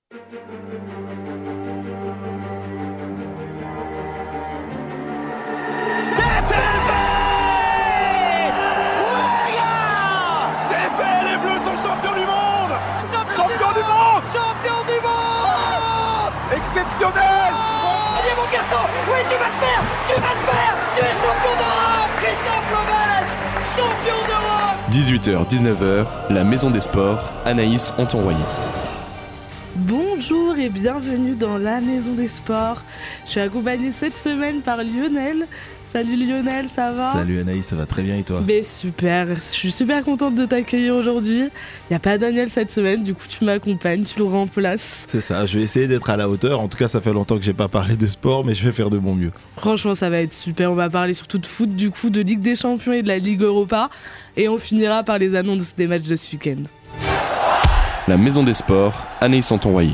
Exceptionnel! Allez mon garçon! Oui, tu vas le faire! Tu vas le faire! Tu es champion d'Europe! Christophe Loven! Champion d'Europe! 18h, 19h, la Maison des Sports, Anaïs Anton-Royer. Bonjour et bienvenue dans la Maison des Sports. Je suis accompagnée cette semaine par Lionel. Salut Lionel, ça va ? Salut Anaïs, ça va très bien et toi ? Mais super, je suis super contente de t'accueillir aujourd'hui. Il n'y a pas Daniel cette semaine, du coup tu m'accompagnes, tu le remplaces. C'est ça, je vais essayer d'être à la hauteur. En tout cas, ça fait longtemps que j'ai pas parlé de sport, mais je vais faire de mon mieux. Franchement, ça va être super. On va parler surtout de foot, du coup, de Ligue des Champions et de la Ligue Europa. Et on finira par les annonces des matchs de ce week-end. La Maison des Sports, Anaïs Anton-Royer.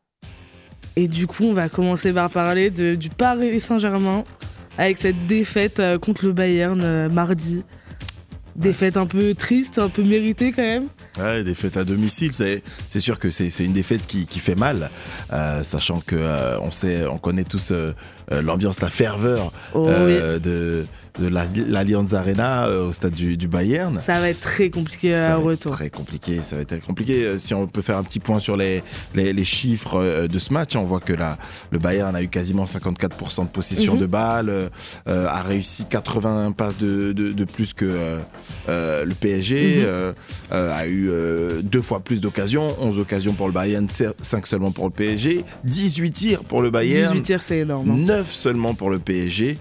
Et du coup, on va commencer par parler du Paris Saint-Germain avec cette défaite contre le Bayern mardi. Défaite un peu triste, un peu méritée quand même. Ouais, défaite à domicile, c'est sûr que c'est une défaite qui fait mal, sachant que on connaît tous l'ambiance, la ferveur de l'Allianz Arena au stade du Bayern. Ça va être très compliqué au retour. Très compliqué, ça va être très compliqué. Si on peut faire un petit point sur les chiffres de ce match, on voit que le Bayern a eu quasiment 54% de possession de balles, a réussi 80 passes de plus que le PSG, a eu 2 fois plus d'occasions, 11 occasions pour le Bayern, 5 seulement pour le PSG, 18 tirs pour le Bayern. 18 tirs, c'est énorme. 9 seulement pour le PSG.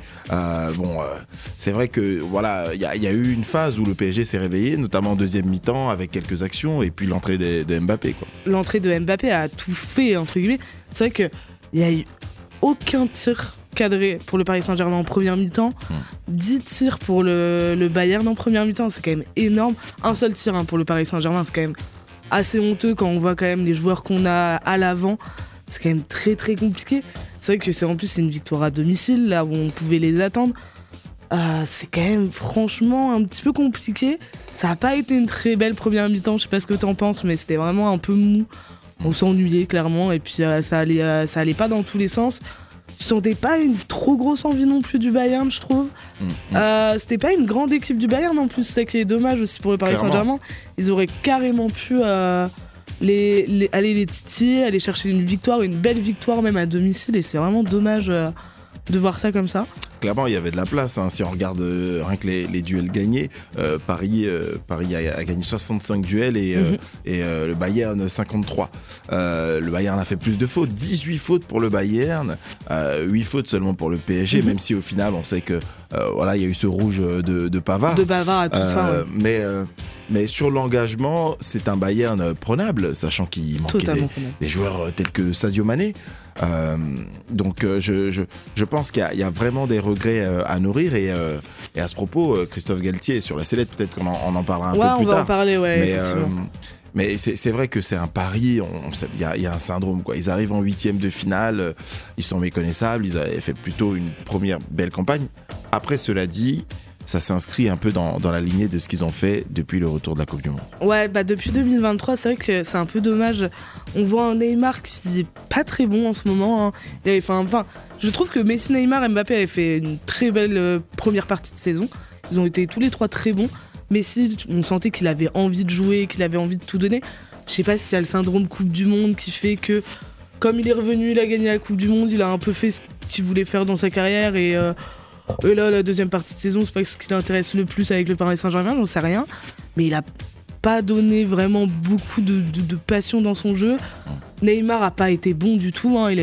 C'est vrai que voilà, il y a eu une phase où le PSG s'est réveillé, notamment en deuxième mi-temps avec quelques actions et puis l'entrée de Mbappé, quoi. L'entrée de Mbappé a tout fait, entre guillemets. C'est vrai qu'il n'y a eu aucun tir cadré pour le Paris Saint-Germain en première mi-temps. 10 tirs pour le Bayern en première mi-temps, c'est quand même énorme. Un seul tir pour le Paris Saint-Germain, c'est quand même assez honteux quand on voit quand même les joueurs qu'on a à l'avant. C'est quand même très très compliqué. C'est vrai que c'est une victoire à domicile, là où on pouvait les attendre. C'est quand même franchement un petit peu compliqué. Ça n'a pas été une très belle première mi-temps, je sais pas ce que t'en penses, mais c'était vraiment un peu mou. On s'ennuyait clairement et puis ça allait pas dans tous les sens. Je sentais pas une trop grosse envie non plus du Bayern, je trouve. C'était pas une grande équipe du Bayern en plus, c'est ça qui est dommage aussi pour le Paris Saint-Germain. Ils auraient carrément pu aller les titiller, aller chercher une belle victoire même à domicile, et c'est vraiment dommage de voir ça comme ça. Clairement, il y avait de la place, hein. Si on regarde rien que les duels gagnés, Paris a gagné 65 duels et le Bayern 53. Le Bayern a fait plus de fautes, 18 fautes pour le Bayern, 8 fautes seulement pour le PSG, même si au final on sait que il y a eu ce rouge de Pavard. De Pavard à toute fin. Ouais. Mais sur l'engagement, c'est un Bayern prenable, sachant qu'il manquait des joueurs tels que Sadio Mané. Donc je pense qu'il y a vraiment des regrets à nourrir, et à ce propos, Christophe Galtier est sur la sellette, peut-être qu'on en parlera un peu plus tard. On va en parler, mais c'est vrai que c'est un pari, il y a un syndrome, quoi. Ils arrivent en 8e de finale, ils sont méconnaissables, ils avaient fait plutôt une première belle campagne. Après, cela dit, ça s'inscrit un peu dans la lignée de ce qu'ils ont fait depuis le retour de la Coupe du Monde. Ouais, depuis 2023, c'est vrai que c'est un peu dommage. On voit un Neymar qui est pas très bon en ce moment, hein. Je trouve que Messi, Neymar, Mbappé avaient fait une très belle première partie de saison. Ils ont été tous les trois très bons. Messi, on sentait qu'il avait envie de jouer, qu'il avait envie de tout donner. Je sais pas s'il y a le syndrome Coupe du Monde qui fait que, comme il est revenu, il a gagné la Coupe du Monde, il a un peu fait ce qu'il voulait faire dans sa carrière, et là, la deuxième partie de saison, c'est pas ce qui l'intéresse le plus avec le Paris Saint-Germain, j'en sais rien. Mais il a pas donné vraiment beaucoup de passion dans son jeu. Neymar a pas été bon du tout, hein. Il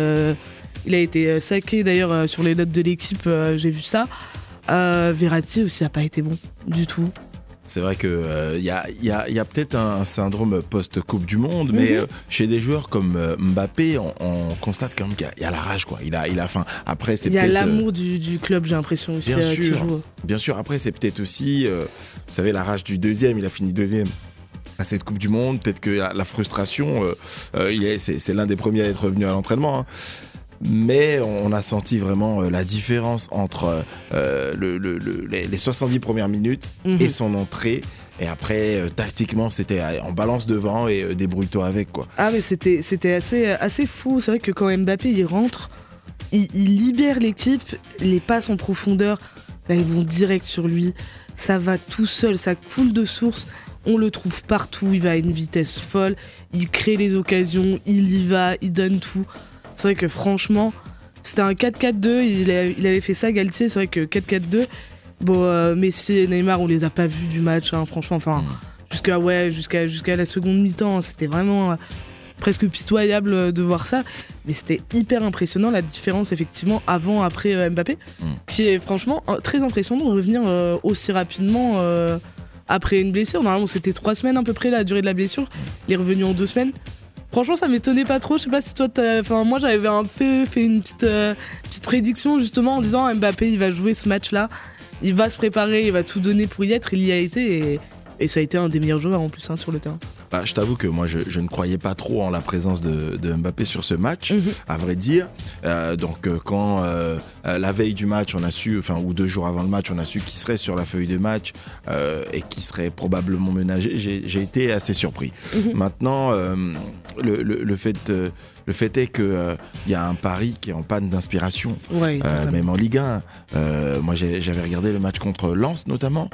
a été saqué d'ailleurs sur les notes de l'équipe, j'ai vu ça. Verratti aussi a pas été bon du tout. C'est vrai que y a peut-être un syndrome post-Coupe du Monde, mais chez des joueurs comme Mbappé, on constate quand même qu'il y a la rage, quoi. Il a faim. Après, c'est peut-être l'amour du club, j'ai l'impression aussi. Bien sûr. Après, c'est peut-être aussi, vous savez, la rage du deuxième. Il a fini deuxième à cette Coupe du Monde. Peut-être que la frustration, c'est l'un des premiers à être revenu à l'entraînement, hein. Mais on a senti vraiment la différence entre les 70 premières minutes et son entrée. Et après, tactiquement, c'était en balance devant et débrouille-toi avec, quoi. Ah mais c'était assez fou. C'est vrai que quand Mbappé il rentre, il libère l'équipe, les passes en profondeur, là ils vont direct sur lui. Ça va tout seul, ça coule de source. On le trouve partout, il va à une vitesse folle, il crée les occasions, il y va, il donne tout. C'est vrai que franchement, c'était un 4-4-2, il avait fait ça Galtier, c'est vrai que 4-4-2, bon, Messi et Neymar, on les a pas vus du match, hein, franchement, enfin, jusqu'à la seconde mi-temps, c'était vraiment presque pitoyable de voir ça, mais c'était hyper impressionnant la différence effectivement avant-après Mbappé, qui est franchement très impressionnant de revenir aussi rapidement après une blessure. Normalement c'était 3 semaines à peu près la durée de la blessure, il est revenu en 2 semaines. Franchement ça m'étonnait pas trop, je sais pas si toi moi j'avais un peu fait une petite prédiction justement en disant Mbappé il va jouer ce match là, il va se préparer, il va tout donner pour y être, il y a été et ça a été un des meilleurs joueurs en plus sur le terrain. Bah, je t'avoue que moi je ne croyais pas trop en la présence de Mbappé sur ce match, à vrai dire. Donc quand la veille du match on a su, ou 2 jours avant le match on a su qu'il serait sur la feuille de match et qu'il serait probablement ménagé, j'ai été assez surpris. Maintenant le fait est que y a un Paris qui est en panne d'inspiration, même en Ligue 1. Moi j'avais regardé le match contre Lens notamment.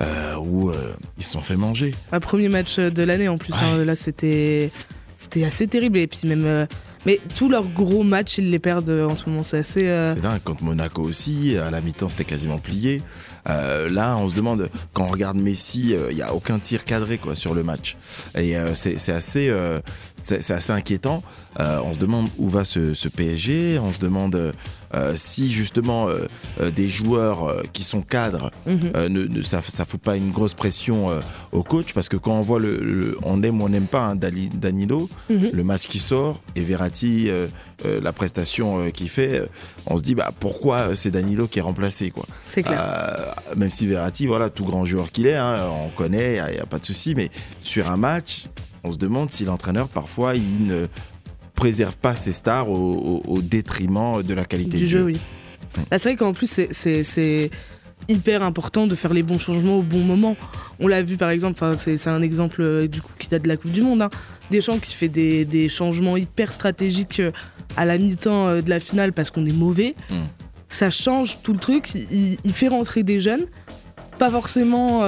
Où ils se sont fait manger. Un premier match de l'année en plus, là c'était assez terrible et puis même mais tous leurs gros matchs ils les perdent en ce moment, c'est assez c'est dingue. Contre Monaco aussi, à la mi-temps c'était quasiment plié. Là on se demande, quand on regarde Messi, il n'y a aucun tir cadré quoi sur le match et c'est assez inquiétant. On se demande où va ce PSG, on se demande si justement des joueurs qui sont cadres ça fout pas une grosse pression au coach, parce que quand on voit on aime ou on n'aime pas Danilo, le match qui sort et Verratti la prestation qu'il fait, on se dit pourquoi c'est Danilo qui est remplacé quoi. C'est clair. Même si Verratti, voilà, tout grand joueur qu'il est, on connaît, il n'y a pas de souci, mais sur un match on se demande si l'entraîneur parfois il ne préserve pas ses stars au détriment de la qualité du jeu. Oui. Là, c'est vrai qu'en plus c'est hyper important de faire les bons changements au bon moment. On l'a vu par exemple, c'est un exemple du coup qui date de la Coupe du Monde, Deschamps qui fait des changements hyper stratégiques à la mi-temps de la finale parce qu'on est mauvais. Ça change tout le truc, il fait rentrer des jeunes, pas forcément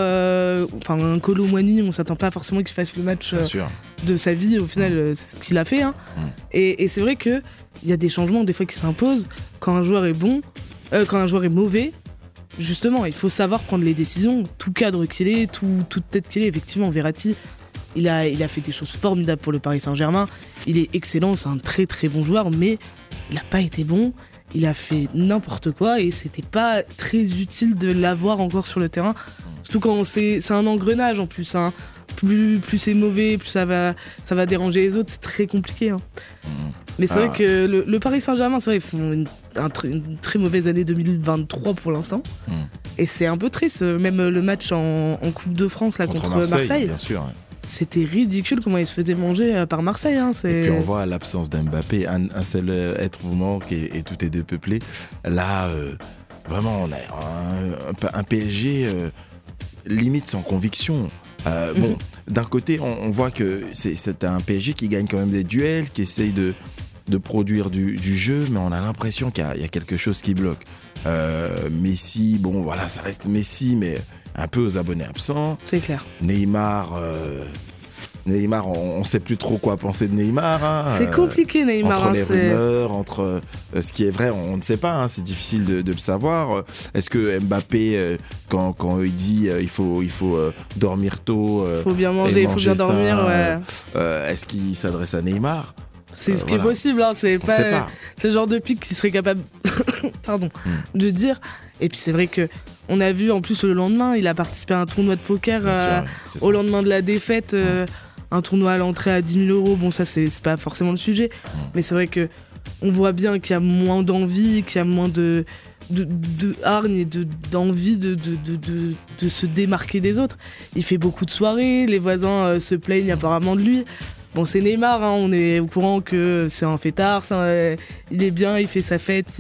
un Kolo Muani, on s'attend pas forcément qu'il fasse le match de sa vie, au final c'est ce qu'il a fait et c'est vrai que il y a des changements des fois qui s'imposent quand un joueur est bon, quand un joueur est mauvais. Justement, il faut savoir prendre les décisions, tout cadre qu'il est, toute tête qu'il est. Effectivement, Verratti, il a fait des choses formidables pour le Paris Saint-Germain. Il est excellent, c'est un très très bon joueur, mais il n'a pas été bon. Il a fait n'importe quoi et c'était pas très utile de l'avoir encore sur le terrain. Surtout quand c'est un engrenage en plus. Plus c'est mauvais, plus ça va déranger les autres, c'est très compliqué. Mais c'est vrai que le Paris Saint-Germain, c'est vrai, ils font une très mauvaise année 2023 pour l'instant. Et c'est un peu triste, même le match en Coupe de France là, contre Marseille. Bien sûr. C'était ridicule comment ils se faisaient manger par Marseille. Et puis on voit l'absence d'Mbappé, un seul être vous manque et tout est dépeuplé. Là, vraiment, on a un PSG limite sans conviction. Bon, d'un côté, on voit que c'est un PSG qui gagne quand même des duels, qui essaye de produire du jeu, mais on a l'impression qu'il y a quelque chose qui bloque. Messi, bon voilà, ça reste Messi, mais un peu aux abonnés absents. C'est clair. Neymar, on sait plus trop quoi penser de Neymar. C'est compliqué Neymar. Entre les rumeurs, entre ce qui est vrai, on ne sait pas. C'est difficile de le savoir. Est-ce que Mbappé, quand il dit il faut dormir tôt, il faut bien manger, il faut bien dormir, est-ce qu'il s'adresse à Neymar? C'est ce qui est possible, c'est pas le genre de pic qui serait capable de dire. Et puis c'est vrai que on a vu en plus le lendemain, il a participé à un tournoi de poker au lendemain de la défaite, un tournoi à l'entrée à 10 000 €. Bon, ça c'est pas forcément le sujet, mais c'est vrai que on voit bien qu'il y a moins d'envie, qu'il y a moins de hargne et d'envie de se démarquer des autres. Il fait beaucoup de soirées, les voisins se plaignent apparemment de lui. Bon, c'est Neymar, on est au courant que c'est un fêtard, il est bien, il fait sa fête,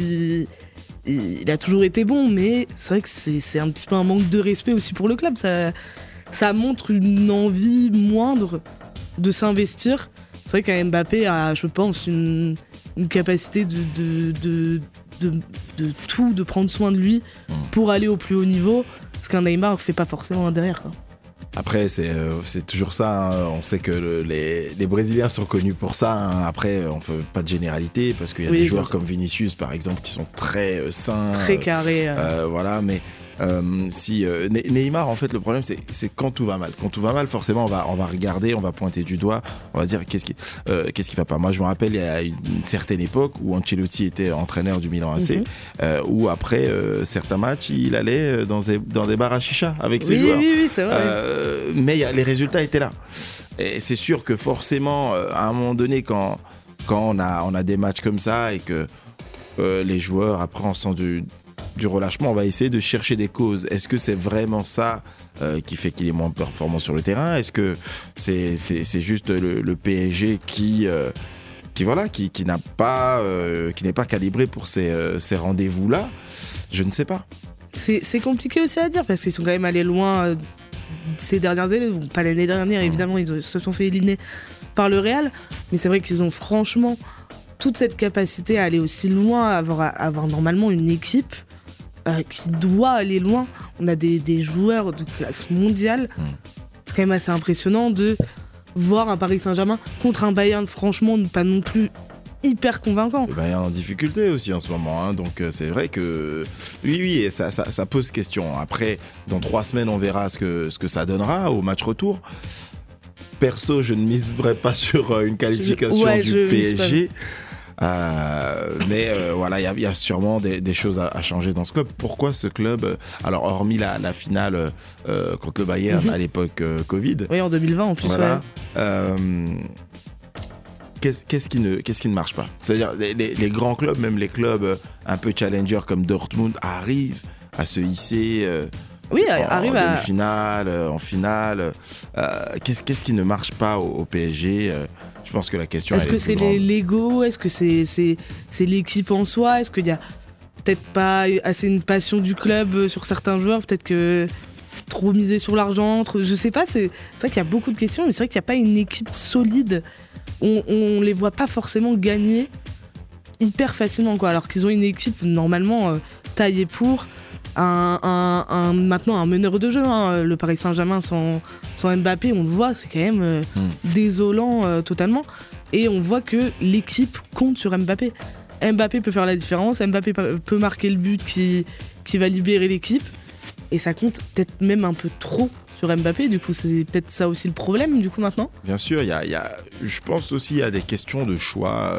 il a toujours été bon, mais c'est vrai que c'est un petit peu un manque de respect aussi pour le club. ça montre une envie moindre de s'investir. C'est vrai qu'un Mbappé a, je pense, une capacité de prendre soin de lui pour aller au plus haut niveau, ce qu'un Neymar fait pas forcément derrière, quoi. Après, c'est toujours ça. Hein. On sait que les Brésiliens sont connus pour ça. Hein. Après, on ne fait pas de généralité parce qu'il y a des joueurs comme Vinicius, par exemple, qui sont très sains. Très carrés. Voilà, mais Neymar, en fait, le problème, c'est quand tout va mal. Quand tout va mal, forcément, on va regarder, on va pointer du doigt, on va dire qu'est-ce qui va pas. Moi, je me rappelle, il y a une certaine époque où Ancelotti était entraîneur du Milan AC, où après certains matchs, il allait dans des bars à chicha avec ses joueurs. Oui, c'est vrai. Mais les résultats étaient là. Et c'est sûr que forcément, à un moment donné, quand on a des matchs comme ça et que les joueurs, après, on sent du relâchement, on va essayer de chercher des causes. Est-ce que c'est vraiment ça qui fait qu'il est moins performant sur le terrain? Est-ce que c'est juste le PSG qui n'est pas calibré pour ces rendez-vous-là? Je ne sais pas. C'est compliqué aussi à dire parce qu'ils sont quand même allés loin ces dernières années. Bon, pas l'année dernière, évidemment, ils se sont fait éliminer par le Real. Mais c'est vrai qu'ils ont franchement toute cette capacité à aller aussi loin, à avoir normalement une équipe qui doit aller loin. On a des joueurs de classe mondiale. C'est quand même assez impressionnant de voir un Paris Saint-Germain contre un Bayern, franchement, pas non plus hyper convaincant. Le Bayern en difficulté aussi en ce moment, hein. Donc c'est vrai que oui, et ça pose question. Après, dans 3 semaines, on verra ce que ça donnera au match retour. Perso, je ne miserais pas sur une qualification du PSG. Mais voilà, il y a sûrement des choses à changer dans ce club. Pourquoi ce club, alors hormis la finale contre le Bayern à l'époque Covid. Oui, en 2020 en plus. Voilà. Qu'est-ce qui ne marche pas? C'est-à-dire les grands clubs, même les clubs un peu challenger comme Dortmund, arrivent à se hisser arrive en demi-finale, en finale. Qu'est-ce qui ne marche pas au PSG? Je pense que la question est-ce que c'est l'ego? Est-ce que c'est l'équipe en soi? Est-ce qu'il y a peut-être pas assez une passion du club sur certains joueurs? Peut-être que trop misé sur l'argent, je sais pas. C'est vrai qu'il y a beaucoup de questions, mais c'est vrai qu'il n'y a pas une équipe solide. On les voit pas forcément gagner hyper facilement, quoi. Alors qu'ils ont une équipe normalement taillée pour maintenant un meneur de jeu, hein. Le Paris Saint-Germain sans Mbappé, on le voit, c'est quand même désolant totalement. Et on voit que l'équipe compte sur Mbappé. Mbappé peut faire la différence, Mbappé peut marquer le but qui va libérer l'équipe. Et ça compte peut-être même un peu trop sur Mbappé, du coup c'est peut-être ça aussi le problème du coup maintenant. Bien sûr, je pense aussi il y a des questions de choix.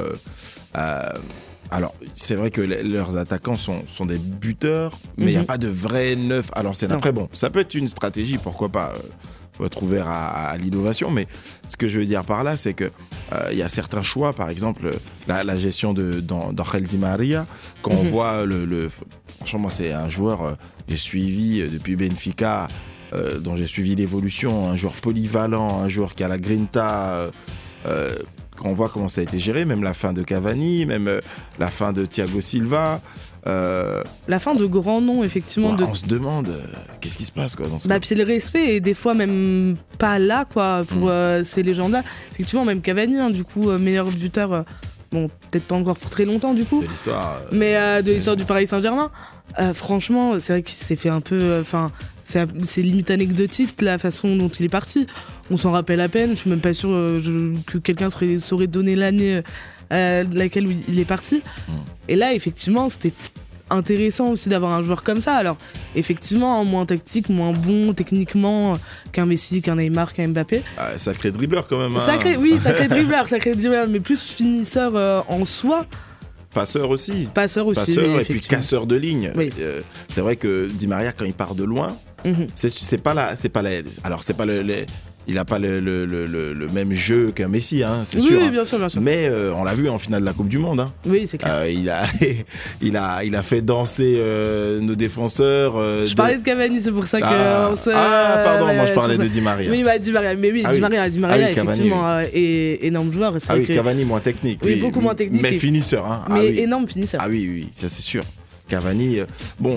Alors c'est vrai que leurs attaquants sont des buteurs, mais il n'y a pas de vrai neuf à l'ancienne. Après bon, ça peut être une stratégie, pourquoi pas. Faut être ouvert à l'innovation, mais ce que je veux dire par là, c'est que il y a certains choix, par exemple la gestion d'Angel Di Maria, quand on voit franchement moi c'est un joueur j'ai suivi depuis Benfica, dont j'ai suivi l'évolution, un joueur polyvalent, un joueur qui a la grinta, quand on voit comment ça a été géré, même la fin de Cavani, même la fin de Thiago Silva. La fin de grands noms, effectivement. On se demande qu'est-ce qui se passe quoi, dans ce puis le respect est des fois même pas là quoi, pour ces légendes-là. Effectivement, même Cavani, hein, du coup, meilleur buteur, bon, peut-être pas encore pour très longtemps du coup. De l'histoire. Mais de l'histoire du Paris Saint-Germain. Franchement, c'est vrai qu'il s'est fait un peu. C'est limite anecdotique la façon dont il est parti. On s'en rappelle à peine. Je suis même pas sûr que quelqu'un saurait donner l'année laquelle il est parti. Et là, effectivement, c'était intéressant aussi d'avoir un joueur comme ça. Alors, effectivement, moins tactique, moins bon techniquement qu'un Messi, qu'un Neymar, qu'un Mbappé. Sacré dribbleur quand même. Sacré dribbleur, mais plus finisseur en soi. Passeur aussi. Passeur et puis casseur de ligne. Oui. C'est vrai que Di Maria, quand il part de loin, c'est pas alors c'est pas il n'a pas le même jeu qu'un Messi, hein, c'est sûr. Oui, bien sûr. Mais on l'a vu en finale de la Coupe du Monde. Hein. Oui, c'est clair. Il a fait danser nos défenseurs. Je parlais de Cavani, c'est pour ça que... pardon, moi je parlais de Di Maria. Oui, Di Maria, mais oui, Di Maria effectivement, énorme joueur. Cavani moins technique. Oui, beaucoup moins technique. Mais finisseur. Hein. Mais énorme finisseur. Oui, ça c'est sûr. Cavani, bon...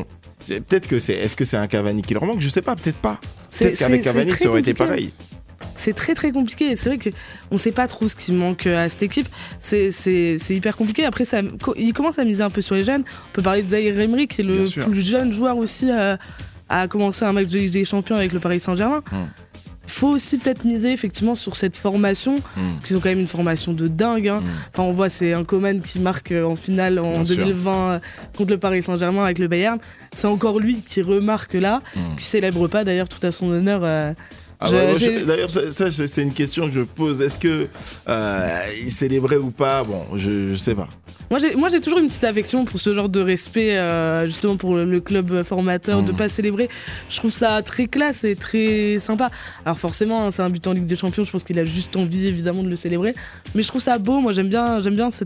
Est-ce que c'est un Cavani qui leur manque? Je sais pas, peut-être pas. Peut-être C'est- qu'avec c'est Cavani, très ça aurait été compliqué. pareil. C'est très très compliqué et c'est vrai qu'on sait pas trop ce qui manque à cette équipe. C'est hyper compliqué. Après, il commence à miser un peu sur les jeunes. On peut parler de Zaïre Emery qui est le Bien sûr. plus jeune joueur aussi à commencer un match de Ligue des Champions avec le Paris Saint-Germain. Faut aussi peut-être miser effectivement sur cette formation, parce qu'ils ont quand même une formation de dingue. Hein. Enfin, on voit, c'est un Coman qui marque en finale en Bien sûr. 2020 contre le Paris Saint-Germain avec le Bayern. C'est encore lui qui remarque là, qui célèbre pas d'ailleurs tout à son honneur. Ah Je- ouais, moi, j'ai- d'ailleurs, ça, c'est une question que je pose. Est-ce que il célébrait ou pas? Bon, je sais pas. Moi, j'ai toujours une petite affection pour ce genre de respect, justement pour le club formateur, de pas célébrer. Je trouve ça très classe et très sympa. Alors forcément, hein, c'est un but en Ligue des Champions, je pense qu'il a juste envie évidemment de le célébrer. Mais je trouve ça beau, moi j'aime bien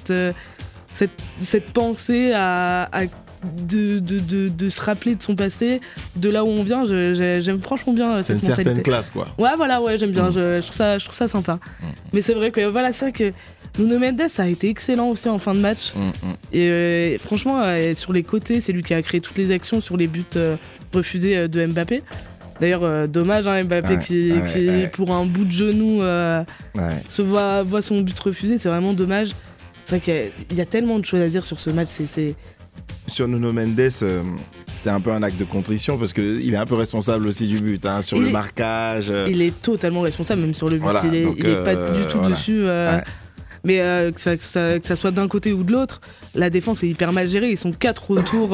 cette pensée de se rappeler de son passé, de là où on vient. J'aime franchement bien C'est cette une mentalité. certaine classe, quoi. Ouais, voilà, ouais, j'aime bien. Je trouve ça sympa. Mais c'est vrai que c'est vrai que Nuno Mendes a été excellent aussi en fin de match. Et franchement, sur les côtés, c'est lui qui a créé toutes les actions sur les buts refusés de Mbappé. D'ailleurs, dommage, hein, Mbappé qui pour un bout de genou voit son but refusé. C'est vraiment dommage. C'est vrai qu'il y a tellement de choses à dire sur ce match. Sur Nuno Mendes, c'était un peu un acte de contrition parce qu'il est un peu responsable aussi du but, hein, sur le marquage. Il est totalement responsable, même sur le but. Voilà, il donc, est pas du tout voilà. dessus. Mais que ça soit d'un côté ou de l'autre, la défense est hyper mal gérée. Ils sont 4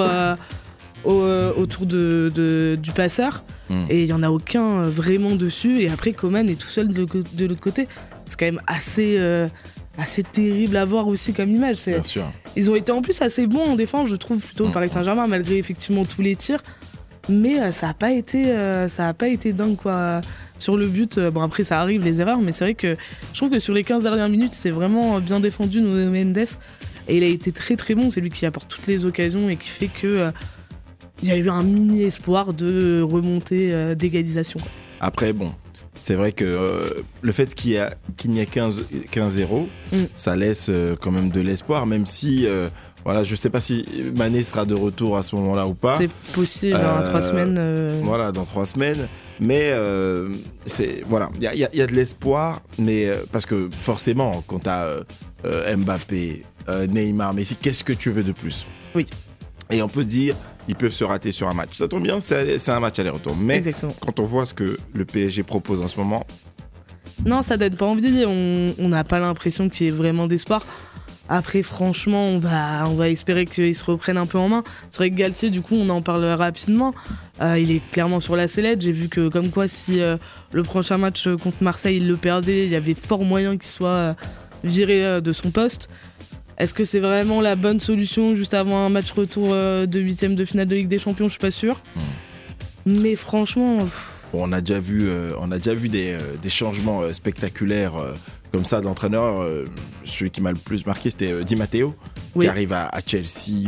autour du passeur et il n'y en a aucun vraiment dessus. Et après, Coman est tout seul de l'autre côté. C'est quand même assez terrible à voir aussi comme image. Bien sûr. Ils ont été en plus assez bons en défense, je trouve, plutôt le Paris Saint-Germain, malgré effectivement tous les tirs. Mais ça a pas été dingue, quoi. Sur le but, bon après ça arrive les erreurs, mais c'est vrai que je trouve que sur les 15 dernières minutes, c'est vraiment bien défendu Nuno Mendes. Et il a été très très bon, c'est lui qui apporte toutes les occasions et qui fait que il y a eu un mini espoir de remontée d'égalisation. Après, bon, c'est vrai que le fait qu'il n'y ait 15-0, ça laisse quand même de l'espoir, même si, voilà, je sais pas si Mané sera de retour à ce moment-là ou pas. C'est possible, en 3 semaines. Voilà, dans 3 semaines. Mais voilà, il y a de l'espoir, mais parce que forcément, quand tu as Mbappé, Neymar, Messi, qu'est-ce que tu veux de plus? Oui. Et on peut dire, ils peuvent se rater sur un match. Ça tombe bien, c'est un match aller-retour. Mais Exactement. quand on voit ce que le PSG propose en ce moment, Non, ça donne pas envie. On n'a pas l'impression qu'il y ait vraiment d'espoir. Après, franchement, on va espérer qu'ils se reprennent un peu en main. C'est vrai que Galtier, du coup, on en parle rapidement. Il est clairement sur la sellette. J'ai vu que, comme quoi, si le prochain match contre Marseille, il le perdait, il y avait fort moyen qu'il soit viré de son poste. Est-ce que c'est vraiment la bonne solution juste avant un match retour de 8e de finale de Ligue des Champions? Je suis pas sûr. Mais franchement... on a déjà vu des changements spectaculaires comme ça d'entraîneur. Celui qui m'a le plus marqué, c'était Di Matteo, qui arrive à Chelsea.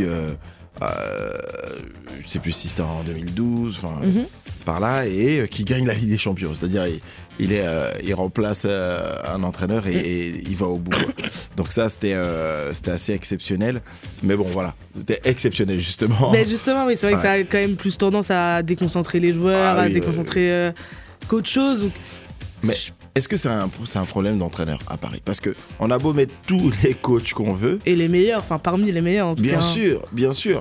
Je sais plus si c'était en 2012, par là, et qui gagne la Ligue des Champions. C'est-à-dire, il remplace un entraîneur et il va au bout. Donc ça, c'était assez exceptionnel. Mais bon, voilà, c'était exceptionnel justement. Mais justement, oui, c'est vrai que ça a quand même plus tendance à déconcentrer les joueurs, à déconcentrer qu'autre chose. Donc... Mais est-ce que c'est un problème d'entraîneur à Paris? Parce qu'on a beau mettre tous les coachs qu'on veut. Et les meilleurs, enfin parmi les meilleurs en tout cas. Bien sûr.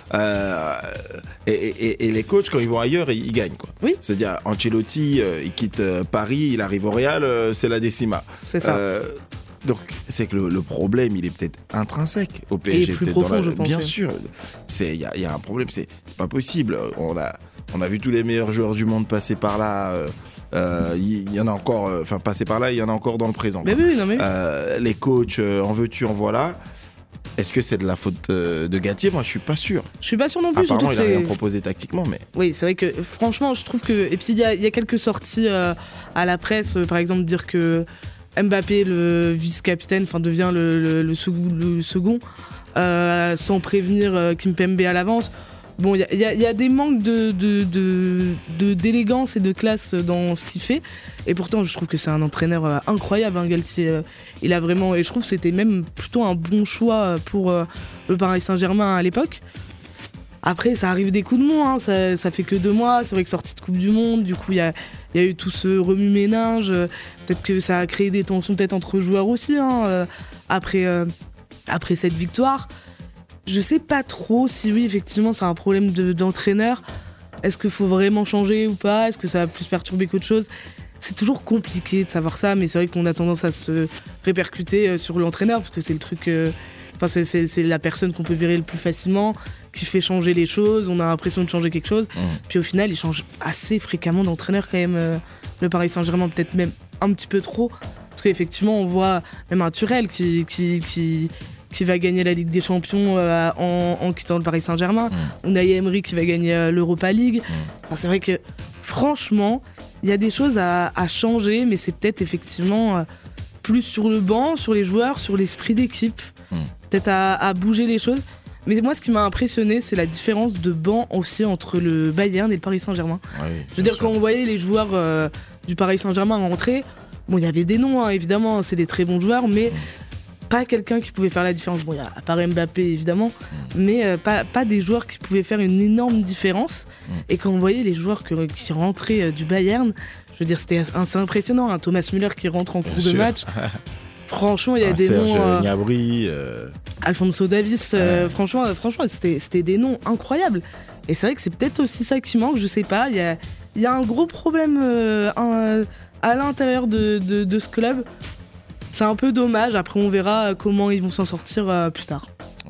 Et les coachs, quand ils vont ailleurs, ils gagnent, quoi. Oui. C'est-à-dire, Ancelotti, il quitte Paris, il arrive au Real, c'est la décima. C'est ça. Donc, c'est que le problème, il est peut-être intrinsèque au PSG. Et plus profond, je pense. Bien sûr. Il y a un problème, c'est pas possible. On a vu tous les meilleurs joueurs du monde passer par là. Il y en a encore, passer par là, il y en a encore dans le présent. Mais oui, non mais... Les coachs, en veux-tu, en voilà. Est-ce que c'est de la faute de Galtier? Moi, je suis pas sûr. Je suis pas sûr non plus. Apparemment, surtout il a que rien proposé tactiquement, mais... Oui, c'est vrai que franchement, je trouve que... Et puis, il y a quelques sorties à la presse, par exemple, dire que Mbappé, le vice-capitaine, devient le second, sans prévenir Kimpembe à l'avance. Bon, il y a des manques d'élégance et de classe dans ce qu'il fait. Et pourtant, je trouve que c'est un entraîneur incroyable, hein, Galtier. Il a vraiment... Et je trouve que c'était même plutôt un bon choix pour le Paris Saint-Germain à l'époque. Après, ça arrive des coups de mou, hein. Ça fait que 2 mois. C'est vrai que sortie de Coupe du Monde, du coup, il y a eu tout ce remue-ménage. Peut-être que ça a créé des tensions peut-être entre joueurs aussi, hein, après cette victoire. Je sais pas trop si oui, effectivement, c'est un problème d'entraîneur. Est-ce qu'il faut vraiment changer ou pas ? Est-ce que ça va plus perturber qu'autre chose ? C'est toujours compliqué de savoir ça, mais c'est vrai qu'on a tendance à se répercuter sur l'entraîneur, parce que c'est le truc... c'est la personne qu'on peut virer le plus facilement, qui fait changer les choses, on a l'impression de changer quelque chose. Puis au final, il change assez fréquemment d'entraîneur quand même, le Paris Saint-Germain, peut-être même un petit peu trop. Parce qu'effectivement, on voit même un Thuram qui va gagner la Ligue des Champions en quittant le Paris Saint-Germain. Unai Emery qui va gagner l'Europa League. Enfin, c'est vrai que, franchement, il y a des choses à changer, mais c'est peut-être effectivement plus sur le banc, sur les joueurs, sur l'esprit d'équipe. Peut-être à bouger les choses. Mais moi, ce qui m'a impressionné, c'est la différence de banc aussi entre le Bayern et le Paris Saint-Germain. Oui, je veux dire, quand on voyait les joueurs du Paris Saint-Germain rentrer, bon, il y avait des noms, hein, évidemment, c'est des très bons joueurs, mais pas quelqu'un qui pouvait faire la différence. Bon, il y a à part Mbappé, évidemment, mais pas des joueurs qui pouvaient faire une énorme différence. Et quand on voyait les joueurs qui rentraient du Bayern, je veux dire, c'était assez impressionnant. Hein, Thomas Müller qui rentre en cours de match. Franchement, il y a des Serge noms... Gnabry, Alphonso Davies, franchement, c'était des noms incroyables. Et c'est vrai que c'est peut-être aussi ça qui manque, je sais pas. Il y a un gros problème à l'intérieur de ce club. C'est un peu dommage. Après, on verra comment ils vont s'en sortir plus tard.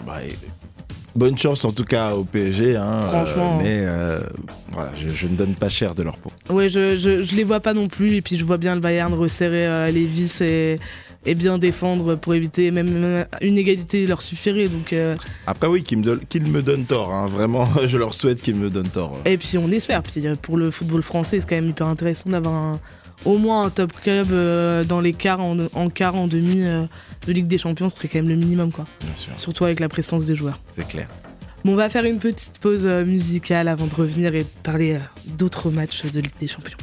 Bonne chance en tout cas au PSG. Hein, franchement. Mais voilà, je ne donne pas cher de leur peau. Ouais, je les vois pas non plus. Et puis je vois bien le Bayern resserrer les vis et bien défendre pour éviter même une égalité leur suffirait. Donc, après oui, qu'ils me donnent tort, hein. Vraiment, je leur souhaite qu'ils me donnent tort. Et puis on espère, puis pour le football français, c'est quand même hyper intéressant d'avoir au moins un top club dans les quarts, en quart, en demi de Ligue des Champions, c'est quand même le minimum, quoi. Bien sûr. Surtout avec la prestance des joueurs. C'est clair. Bon, on va faire une petite pause musicale avant de revenir et parler d'autres matchs de Ligue des Champions.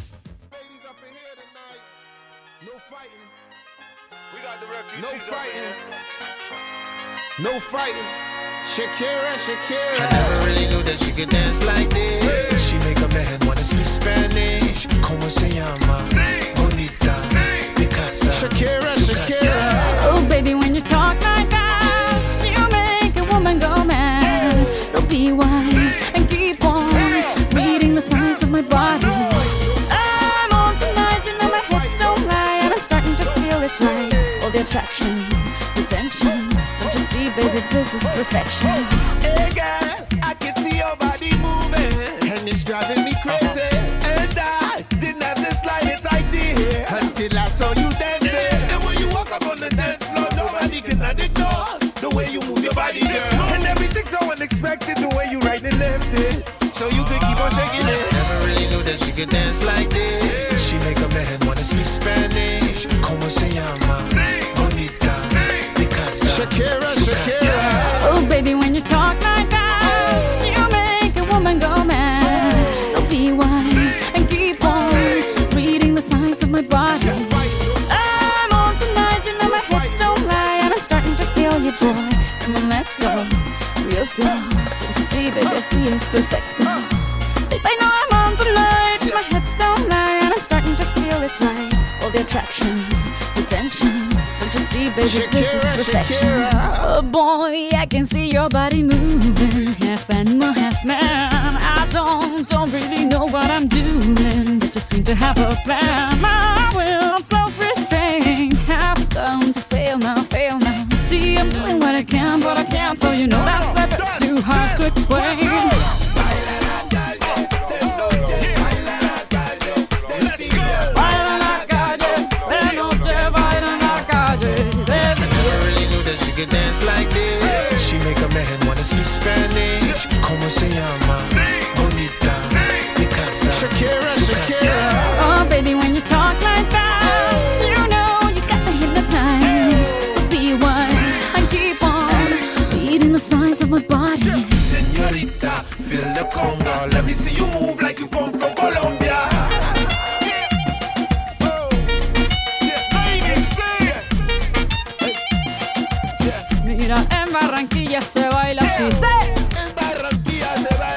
No fighting. Shakira. I never really knew that she could dance like this. She make a man wanna speak Spanish. Como se llama? Bonita. Picasa. Shakira. Oh, baby, when you talk like that, you make a woman go mad. So be wise and keep on reading the signs of my body. I'm on tonight, you know my hips don't lie, and I'm starting to feel it's right. All the attraction, the tension. Don't you see, baby, this is perfection. Hey girl, I can see your body moving, and it's driving me crazy. And I didn't have the slightest idea until I saw you dancing. And when you walk up on the dance floor, nobody can ignore the way you move your body, girl. And everything's so unexpected, the way you right and left it, so you could keep on shaking it. Never really knew that she could dance like this. She make a man wanna speak Spanish. Como se llama? Bonita. Picasa. Shakira. Oh, baby, when you talk like that, you make a woman go mad. So be wise and keep on reading the signs of my body. I'm on tonight, you know my hips don't lie, and I'm starting to feel you, boy. Come on, let's go real slow. Don't you see, baby, I see it's perfect. Babe, I know I'm on tonight, my hips don't lie, and I'm starting to feel it's right. All the attraction, the tension. Don't you see, baby, this is perfection. Oh boy, I can see your body moving, half animal, half man. I don't really know what I'm doing, but just seem to have a plan. My will, self-restraint, have come to fail now. See, I'm doing what I can, but I can't, so you know that's a bit too hard to explain. Dance like this. She make a man wanna speak Spanish. Como se llama? Bonita. Picasa. Shakira. Oh, baby, when you talk like that, you know you got me hypnotized. So be wise and keep on reading the signs of my body. Señorita, feel the conga. Let me see you move like you come from Colombia. Mira, en Barranquilla se baila así. En Barranquilla se baila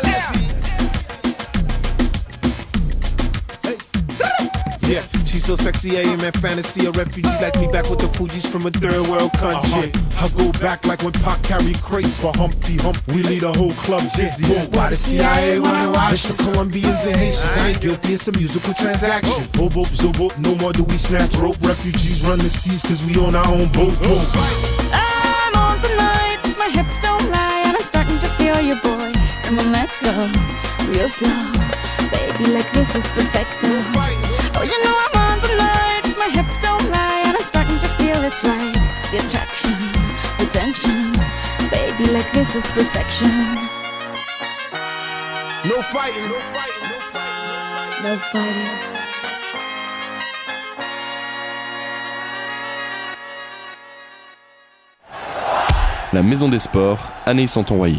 so sexy, I am in fantasy. A refugee like me back with the Fugees from a third world country. I go back like when Pac carried crates for Humpty Hump. We lead a whole club dizzy. Why the CIA wanna watch? It's the Colombians and Haitians. I ain't guilty, it's a musical transaction. Boop, boop, zobo, no more do we snatch rope. Refugees run the seas cause we own our own boat. I'm on tonight, my hips don't lie, and I'm starting to feel you, boy. Come on, let's go, real slow. Baby, like this is perfecto. Oh, you know I'm on tonight, my hips don't lie, and I'm starting to feel it's right. The attraction, the tension. Baby, like this is perfection. No fighting, no fighting, no fighting. No fighting. La Maison des Sports, Anaïs Santon-Royer.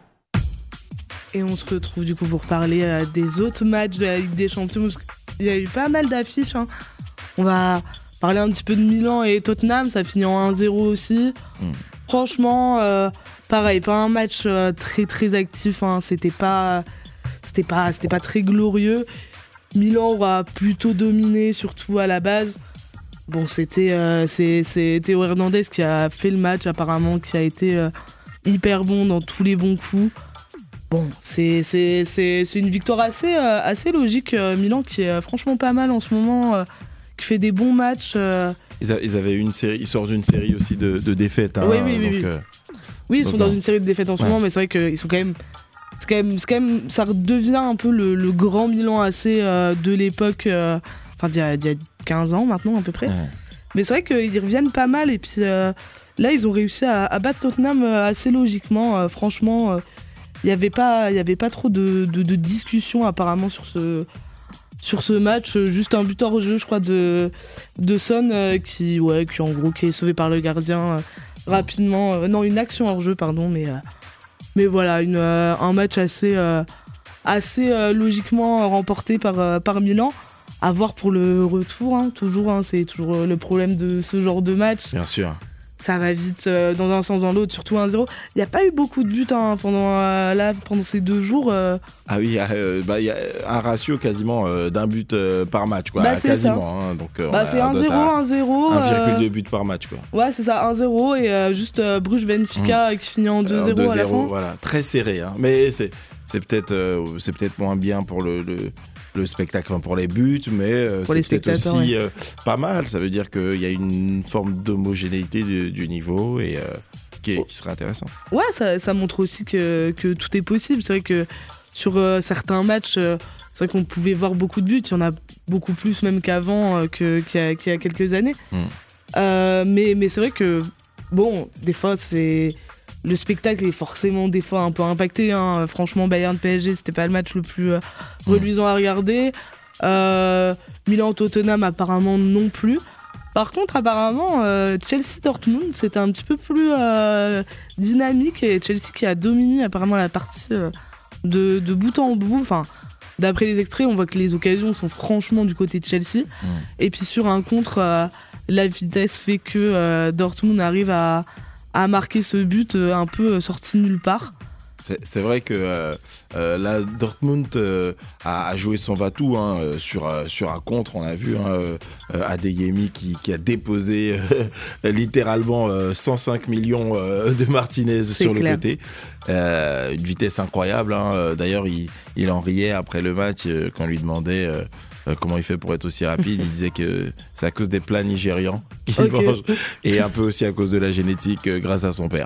Et on se retrouve du coup pour parler des autres matchs de la Ligue des Champions, parce qu'il y a eu pas mal d'affiches. Hein. On va parler un petit peu de Milan et Tottenham, ça finit en 1-0 aussi. Franchement, pareil, pas un match très très actif, hein. C'était pas très glorieux. Milan aura plutôt dominé, surtout à la base. Bon, c'est Théo Hernandez qui a fait le match apparemment, qui a été hyper bon dans tous les bons coups. Bon, c'est une victoire assez logique. Milan qui est franchement pas mal en ce moment, qui fait des bons matchs. Ils avaient une série, ils sortent d'une série aussi de défaites. Hein, oui. Donc, Ils sont dans une série de défaites en ce moment, mais c'est vrai qu'ils sont quand même, ça redevient un peu le grand Milan AC de l'époque. D'il y a 15 ans maintenant à peu près. Ouais. Mais c'est vrai qu'ils reviennent pas mal. Et puis là, ils ont réussi à battre Tottenham assez logiquement. Franchement, il n'y avait pas trop de discussion apparemment sur ce match. Juste un but hors jeu, je crois, de Son qui en gros qui est sauvé par le gardien rapidement. Non, une action hors jeu, pardon. Mais voilà, un match assez logiquement remporté par Milan. À voir pour le retour, hein, toujours, hein, c'est toujours le problème de ce genre de match. Bien sûr. Ça va vite dans un sens dans l'autre, surtout 1-0. Il n'y a pas eu beaucoup de buts hein, pendant ces 2 jours. Ah oui, il y a un ratio quasiment d'un but par match, quoi. C'est quasiment. Ça. Hein, donc, c'est 1-0. 1,2 buts par match, quoi. Ouais, c'est ça, 1-0 et juste Bruges-Benfica qui finit en 2-0 à la fin. Voilà, très serré. Hein. Mais c'est peut-être moins bien pour le spectacle, pour les buts, mais c'est peut-être aussi pas mal. Ça veut dire qu'il y a une forme d'homogénéité du niveau et qui serait intéressant. Ouais, ça montre aussi que tout est possible. C'est vrai que sur certains matchs, c'est vrai qu'on pouvait voir beaucoup de buts. Il y en a beaucoup plus même qu'avant, qu'il y a quelques années. Mais c'est vrai que, bon, des fois, le spectacle est forcément des fois un peu impacté. Hein. Franchement, Bayern-PSG, c'était pas le match le plus reluisant à regarder. Milan-Tottenham, apparemment non plus. Par contre, apparemment, Chelsea-Dortmund, c'était un petit peu plus dynamique. Et Chelsea qui a dominé apparemment la partie de bout en bout. Enfin, d'après les extraits, on voit que les occasions sont franchement du côté de Chelsea. Et puis sur un contre, la vitesse fait que Dortmund arrive à marquer ce but un peu sorti nulle part. C'est vrai que là, Dortmund a joué son va-tout hein, sur un contre. On a vu Adeyemi qui a déposé littéralement 105 millions de Martinez sur le côté. Une vitesse incroyable. Hein. D'ailleurs, il en riait après le match quand on lui demandait comment il fait pour être aussi rapide. Il disait que c'est à cause des plats nigérians qu'il mange et un peu aussi à cause de la génétique grâce à son père.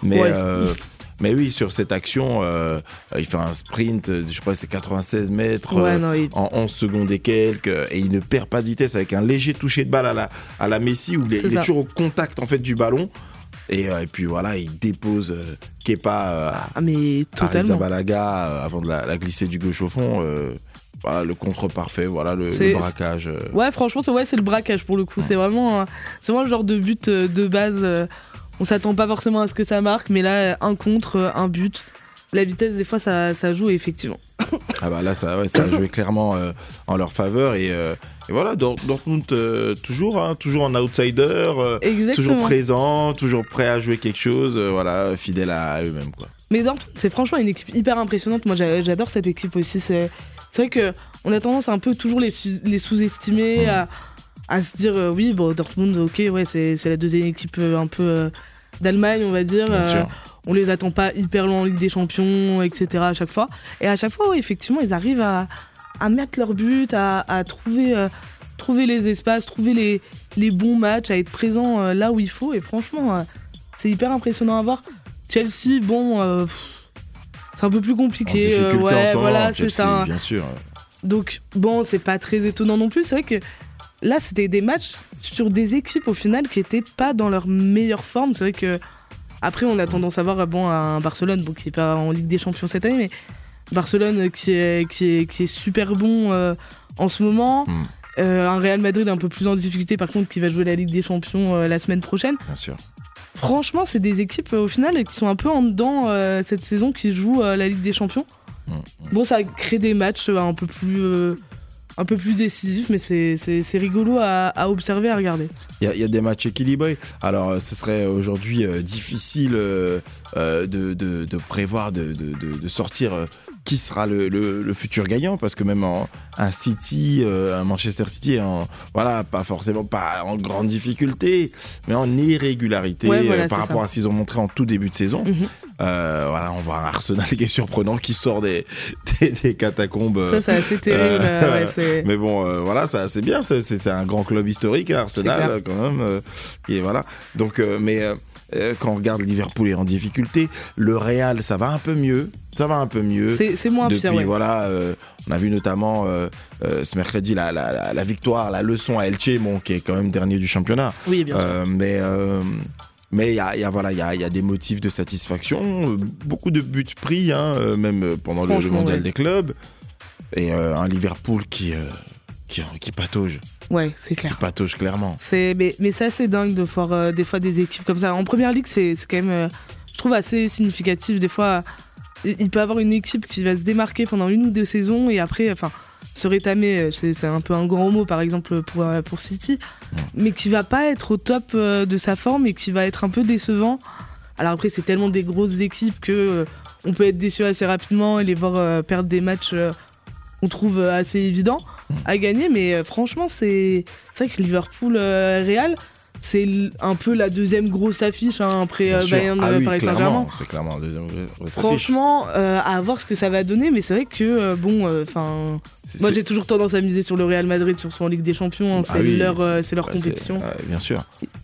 Mais oui, sur cette action, il fait un sprint, je crois que c'est 96 mètres en 11 secondes et quelques, et il ne perd pas de vitesse avec un léger toucher de balle à la Messi où il est toujours au contact en fait du ballon. Et puis voilà, il dépose Kepa à Arrizabalaga avant de la glisser du gauche au fond. Voilà, le contre parfait, voilà le braquage. Ouais, franchement, c'est le braquage pour le coup. C'est vraiment le genre de but de base. On s'attend pas forcément à ce que ça marque, mais là, un contre, un but. La vitesse, des fois, ça joue effectivement. Ah bah là, ça a joué clairement en leur faveur. Et voilà, Dortmund toujours en outsider, toujours présent, toujours prêt à jouer quelque chose, voilà, fidèle à eux-mêmes, quoi. Mais Dortmund, c'est franchement une équipe hyper impressionnante. Moi, j'adore cette équipe aussi. C'est vrai qu'on a tendance un peu toujours les sous-estimer, à se dire oui, bon, Dortmund, ok, ouais, c'est la deuxième équipe un peu d'Allemagne, on va dire. Bien sûr. On les attend pas hyper loin en Ligue des Champions, etc. à chaque fois. Et à chaque fois, ouais, effectivement, ils arrivent à mettre leur but, à trouver les espaces, trouver les bons matchs, à être présents là où il faut. Et franchement, c'est hyper impressionnant à voir. Chelsea, bon, c'est un peu plus compliqué. En difficulté en ce moment, voilà, Chelsea, c'est ça. bien sûr. Donc, bon, c'est pas très étonnant non plus. C'est vrai que là, c'était des matchs sur des équipes, au final, qui étaient pas dans leur meilleure forme. C'est vrai que après, on a tendance à voir bon, un Barcelone, bon, qui est pas en Ligue des Champions cette année, mais Barcelone qui est super bon en ce moment. Un Real Madrid un peu plus en difficulté, par contre, qui va jouer la Ligue des Champions la semaine prochaine. Bien sûr. Franchement, c'est des équipes, au final, qui sont un peu en dedans cette saison, qui jouent la Ligue des Champions. Bon, ça crée des matchs un peu plus décisifs, mais c'est rigolo à observer, à regarder. Il y a des matchs équilibrés. Alors, ce serait aujourd'hui difficile de prévoir, de sortir qui sera le futur gagnant, parce que même un City, un Manchester City, pas forcément pas en grande difficulté, mais en irrégularité par rapport à ce qu'ils ont montré en tout début de saison. On voit un Arsenal qui est surprenant, qui sort des catacombes. Ça, c'est assez terrible. Mais bon, c'est assez bien. C'est un grand club historique, hein, Arsenal, quand même. Et voilà. Donc, quand on regarde Liverpool est en difficulté, le Real, ça va un peu mieux. C'est moins depuis, pire, ouais. Voilà, on a vu notamment ce mercredi la victoire, la leçon à Elche, qui est quand même dernier du championnat. Oui, bien sûr. Mais il y a des motifs de satisfaction, beaucoup de buts pris, même pendant le mondial des clubs, et un Liverpool qui patauge. Ouais, c'est clair. Qui patauge clairement. Mais ça, c'est dingue de voir des fois des équipes comme ça. En première ligue, c'est quand même, je trouve, assez significatif. Des fois, il peut y avoir une équipe qui va se démarquer pendant 1 ou 2 saisons et après, se rétamer, c'est un peu un grand mot, par exemple, pour City, mais qui va pas être au top de sa forme et qui va être un peu décevant. Alors après, c'est tellement des grosses équipes que on peut être déçu assez rapidement et les voir perdre des matchs qu'on trouve assez évidents à gagner, mais franchement, c'est vrai que Liverpool-Real, c'est un peu la deuxième grosse affiche après Bayern Paris Saint-Germain. C'est clairement la deuxième grosse affiche. Franchement, à voir ce que ça va donner, mais c'est vrai que moi j'ai toujours tendance à miser sur le Real Madrid, sur son Ligue des Champions, c'est leur compétition. Bien sûr.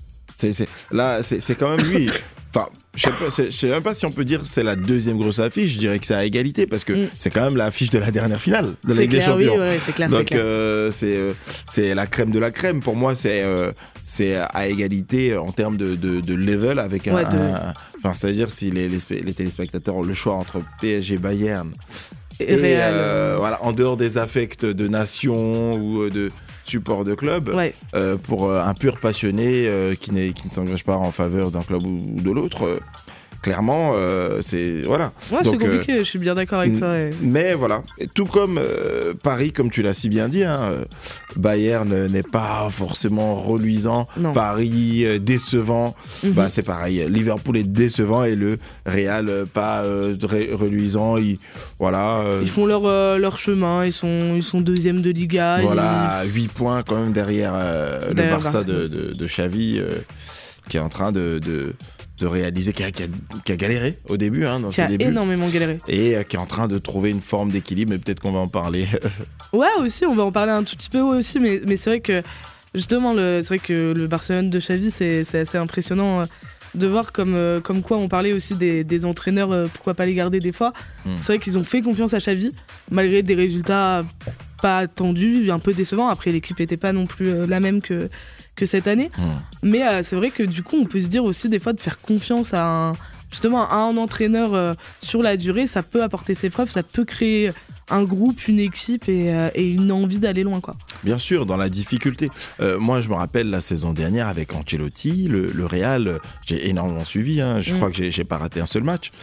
C'est quand même lui. Enfin, je sais même pas si on peut dire que c'est la deuxième grosse affiche. Je dirais que c'est à égalité parce que c'est quand même l'affiche de la dernière finale de la Ligue des Champions. Oui, c'est clair. Donc c'est la crème de la crème. Pour moi, c'est à égalité en termes de level avec c'est-à-dire si les téléspectateurs ont le choix entre PSG, Bayern et Real. en dehors des affects de nation ou de support de club, pour un pur passionné qui ne s'engage pas en faveur d'un club ou de l'autre, clairement, c'est... Voilà. Ouais, donc, c'est compliqué, je suis bien d'accord avec toi. Mais voilà, tout comme Paris, comme tu l'as si bien dit, Bayern n'est pas forcément reluisant, non. Paris décevant, c'est pareil, Liverpool est décevant et le Real pas reluisant, ils font leur chemin, ils sont deuxième de Liga. Voilà, 8 points quand même derrière le Barça de Xavi, qui est en train de réaliser, qui a galéré au début, dans ses débuts. Qui a énormément galéré. Et qui est en train de trouver une forme d'équilibre, mais peut-être qu'on va en parler. Ouais, aussi, on va en parler un tout petit peu aussi, mais c'est vrai que, justement, c'est vrai que le Barcelone de Xavi, c'est assez impressionnant de voir comme quoi on parlait aussi des entraîneurs, pourquoi pas les garder des fois. C'est vrai qu'ils ont fait confiance à Xavi, malgré des résultats pas attendus, un peu décevants. Après, l'équipe n'était pas non plus la même que cette année. Mais c'est vrai que du coup, on peut se dire aussi des fois de faire confiance à un entraîneur sur la durée, ça peut apporter ses preuves, ça peut créer un groupe, une équipe et une envie d'aller loin, quoi. Bien sûr, dans la difficulté. Moi, je me rappelle la saison dernière avec Ancelotti, le Real, j'ai énormément suivi. Je crois que j'ai pas raté un seul match.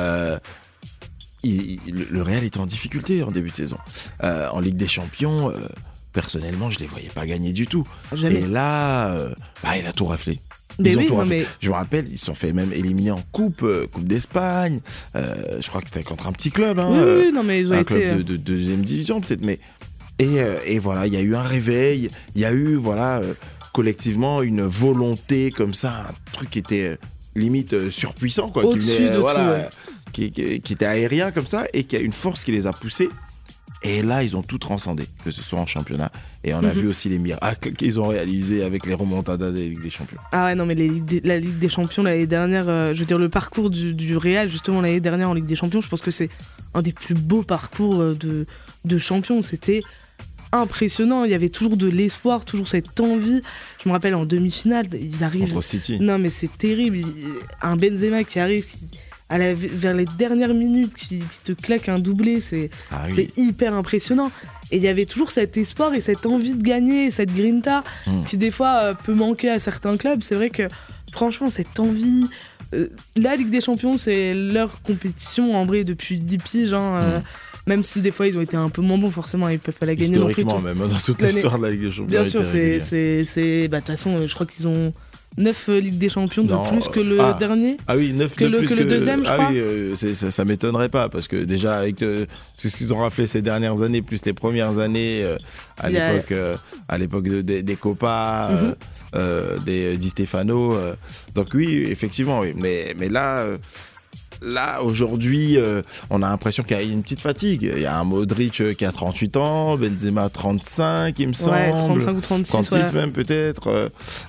Le Real était en difficulté en début de saison. En Ligue des Champions, personnellement, je les voyais pas gagner du tout. Jamais. Et là, il a tout raflé. Je me rappelle, ils se sont fait même éliminer en coupe d'Espagne. Je crois que c'était contre un petit club. Oui, non, mais ils ont un été... club de deuxième division, peut-être. Mais... Et voilà, il y a eu un réveil, il y a eu collectivement une volonté comme ça, un truc qui était limite surpuissant, quoi, Au-dessus de tout, ouais. qui était aérien comme ça, et qui a une force qui les a poussés. Et là, ils ont tout transcendé, que ce soit en championnat. Et on a vu aussi les miracles qu'ils ont réalisés avec les remontadas des Ligues des Champions. Ah ouais, non, mais la Ligue des Champions l'année dernière, je veux dire, le parcours du Real, justement, l'année dernière en Ligue des Champions, je pense que c'est un des plus beaux parcours de champions. C'était impressionnant. Il y avait toujours de l'espoir, toujours cette envie. Je me rappelle en demi-finale, ils arrivent. Contre City. Non, mais c'est terrible. Un Benzema qui arrive. Vers les dernières minutes, qui te claque un doublé, c'est hyper impressionnant. Et il y avait toujours cet espoir et cette envie de gagner, cette grinta qui des fois peut manquer à certains clubs. C'est vrai que franchement, cette envie... la Ligue des Champions, c'est leur compétition en vrai depuis 10 piges. Même si des fois ils ont été un peu moins bons, forcément, ils peuvent pas la gagner historiquement, non plus. Même dans toute l'histoire de la Ligue des Champions. Bien sûr, de toute façon, je crois qu'ils ont 9 Ligues des Champions de plus que le dernier. Ah oui, 9 que de plus que le deuxième, je crois. Ah oui, ça m'étonnerait pas, parce que déjà, avec ce qu'ils ont raflé ces dernières années, plus les premières années, à l'époque des Copa, des Di Stefano. Donc oui, effectivement, oui. Mais là... Là, aujourd'hui, on a l'impression qu'il y a une petite fatigue. Il y a un Modric qui a 38 ans, Benzema 35, il me semble. Ouais, 35 ou 36, 36 même peut-être.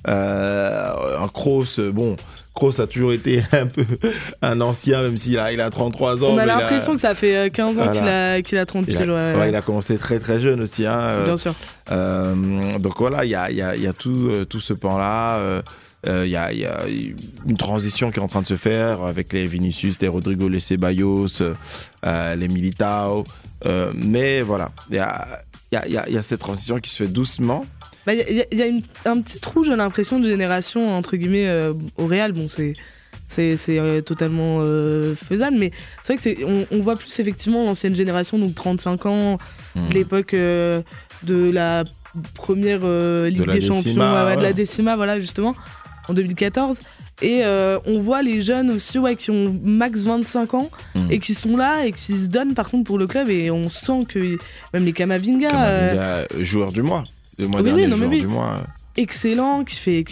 Un Kroos, Kroos a toujours été un peu un ancien, même s'il a 33 ans. On a l'impression que ça fait 15 ans qu'il a 30 piles. Ouais, il a commencé très très jeune aussi. Bien sûr. Donc voilà, il y a tout ce pan-là. Il y a une transition qui est en train de se faire avec les Vinicius, les Rodrigo, les Ceballos, les Militao. Mais voilà, il y a cette transition qui se fait doucement. Il y a un petit trou, j'ai l'impression, de génération, entre guillemets, au Real. Bon, c'est totalement faisable, mais c'est vrai que on voit plus effectivement l'ancienne génération, donc 35 ans, de l'époque de la première Ligue des Champions, de la Décima, voilà, justement, en 2014. Et on voit les jeunes aussi qui ont max 25 ans et qui sont là et qui se donnent par contre pour le club, et on sent que même les Camavinga, joueur du mois. Le mois dernier, joueur du mois. Excellent,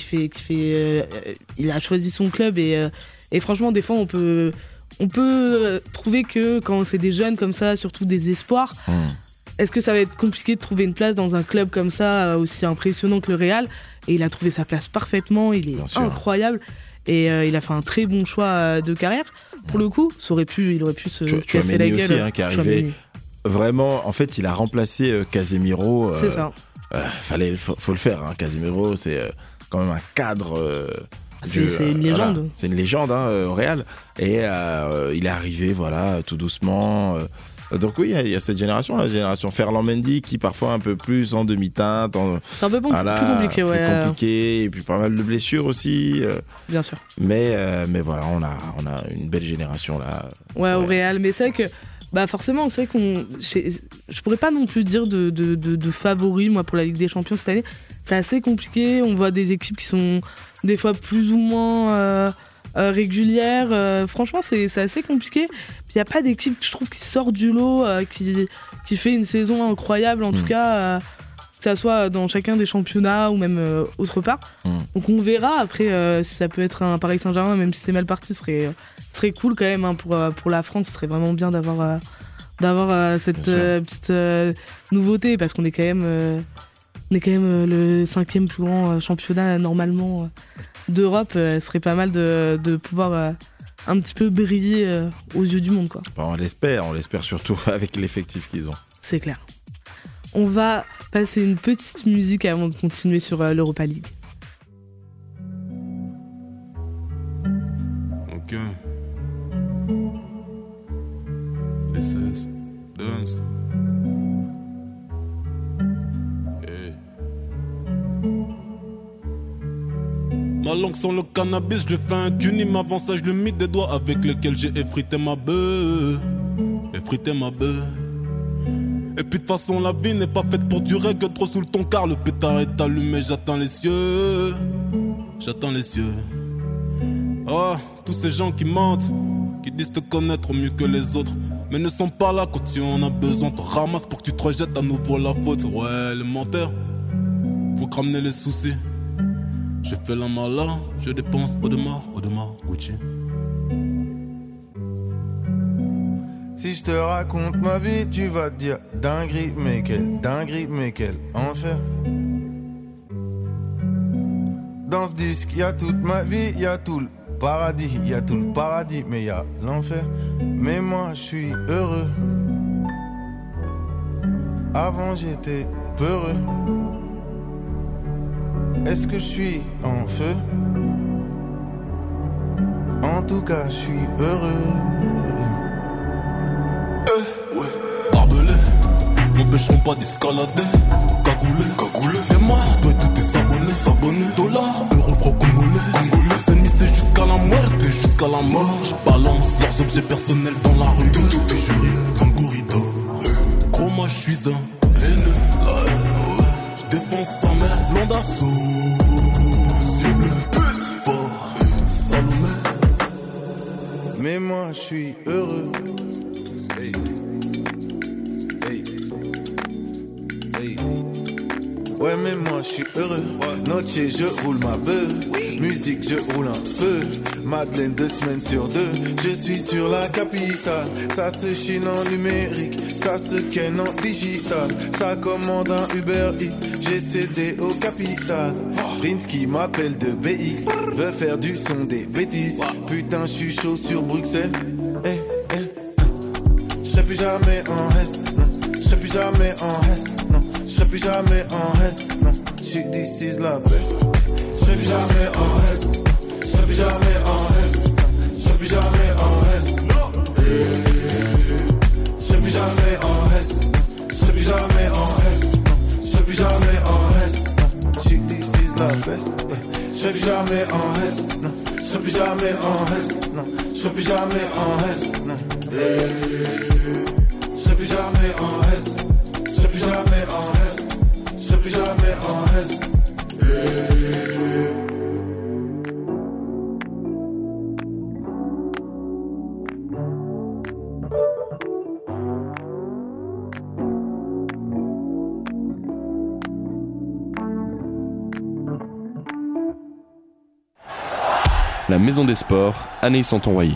il a choisi son club et franchement, des fois, on peut trouver que quand c'est des jeunes comme ça, surtout des espoirs, est-ce que ça va être compliqué de trouver une place dans un club comme ça, aussi impressionnant que le Real? Et il a trouvé sa place parfaitement, il est incroyable. Et il a fait un très bon choix de carrière. Pour le coup, il aurait pu se casser la gueule. Aussi, qui est arrivé vraiment, en fait, il a remplacé Casemiro. C'est ça. Faut le faire, Casemiro, c'est quand même un cadre. C'est une légende. Voilà, c'est une légende au Real. Et il est arrivé, tout doucement. Donc oui, il y a cette génération, la génération Ferland Mendy, qui parfois un peu plus en demi-teinte. C'est un peu plus compliqué, plus compliqué, et puis pas mal de blessures aussi. Bien sûr. Mais voilà, on a une belle génération là. Ouais, au Real. Mais c'est vrai que forcément, c'est vrai je pourrais pas non plus dire de favoris, moi, pour la Ligue des Champions cette année. C'est assez compliqué. On voit des équipes qui sont des fois plus ou moins régulières. Franchement, c'est assez compliqué. Puis il n'y a pas d'équipe, je trouve, qui sort du lot, qui fait une saison incroyable, en tout cas, que ça soit dans chacun des championnats ou même autre part. Donc on verra après si ça peut être un Paris Saint-Germain, même si c'est mal parti, ce serait cool quand même, pour la France. Ce serait vraiment bien d'avoir cette petite nouveauté, parce qu'on est quand même le 5e plus grand championnat normalement d'Europe. Ce serait pas mal de pouvoir un petit peu briller aux yeux du monde, quoi. On l'espère surtout avec l'effectif qu'ils ont. C'est clair. On va passer une petite musique avant de continuer sur l'Europa League. Ok. This is dance. Hey. Ma langue sans le cannabis, je fais un cuni, avant ça je le mis des doigts avec lesquels j'ai effrité ma bœuf. Et puis de toute façon la vie n'est pas faite pour durer que trop sous le ton, car le pétard est allumé, j'attends les cieux. Oh, tous ces gens qui mentent, qui disent te connaître mieux que les autres, mais ne sont pas là quand tu en as besoin. T'en ramasses pour que tu te rejettes à nouveau la faute. Ouais, les menteurs, faut que ramener les soucis. Je fais la malin, je dépense Audemars, Gucci. Si je te raconte ma vie, tu vas te dire dinguerie, mais quel enfer. Dans ce disque, y a toute ma vie, y a tout le paradis, y a tout le paradis, mais y a l'enfer. Mais moi, je suis heureux. Avant, j'étais peureux. Est-ce que je suis en feu? En tout cas, je suis heureux. Ouais, barbelé, m'empêcheront pas d'escalader. Cagoulé, et moi, toi et tous tes abonnés. Dollars, euros, francs congolais. Les ennemis, c'est jusqu'à la muerte, jusqu'à la mort. Je balance leurs objets personnels dans la rue. Tout est juré comme Gourida. Gros, moi, je suis un haineux. La haine, ouais. Je défends sa mère, long d'assaut. Cible, pute, fort, Salomé. Mais moi, je suis heureux. Hey. Ouais, mais moi je suis heureux. Noche, je roule ma beuh. Musique, je roule un peu. Madeleine, 2 semaines sur 2. Je suis sur la capitale. Ça se chine en numérique. Ça se ken en digital. Ça commande un Uber Eats. J'ai cédé au capital. Prince qui m'appelle de BX. Veut faire du son des bêtises. Putain, je suis chaud sur Bruxelles. J'serai plus jamais en S. J'serai plus jamais en S. Non. J'serai plus jamais en S, non. J'suis this is la best. J'serai plus jamais en S. J'serai plus jamais en S. J'serai plus jamais en S. J'serai plus jamais en S. J'serai plus jamais en S. J'serai plus jamais en S. J'suis this is la best. J'serai plus jamais en S. Non. J'serai plus jamais en S. Non. J'serai plus jamais en S. Non. J'serai plus jamais en S. J'serai plus jamais en S. J'serai plus jamais en S. La Maison des Sports, Anaïs Santon-Royer.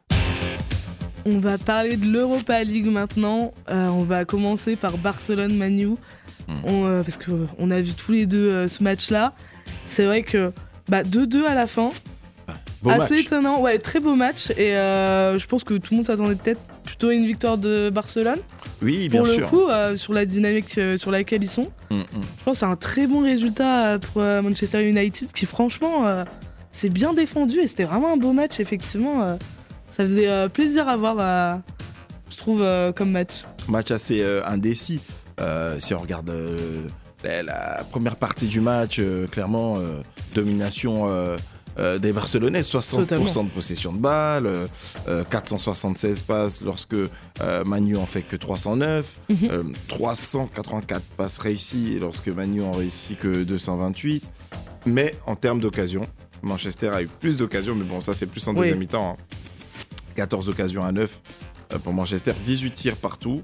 On va parler de l'Europa League maintenant. On va commencer par Barcelone-Man U. Parce qu'on a vu tous les deux ce match-là. C'est vrai que 2-2 à la fin. Assez étonnant. Ouais, très beau match. Et je pense que tout le monde s'attendait peut-être plutôt à une victoire de Barcelone. Oui, bien sûr. Pour le coup, sur la dynamique sur laquelle ils sont. Je pense que c'est un très bon résultat pour Manchester United qui, franchement, s'est bien défendu. Et c'était vraiment un beau match, effectivement. Ça faisait plaisir à voir, je trouve, comme match. Match assez indécis. Si on regarde la première partie du match, clairement, domination des Barcelonais, 60% Totalement. De possession de balle, 476 passes lorsque Man U en fait que 309, 384 passes réussies lorsque Man U en réussit que 228. Mais en termes d'occasion, Manchester a eu plus d'occasions, mais bon, ça c'est plus en deuxième mi-temps. 14 occasions à 9 pour Manchester, 18 tirs partout.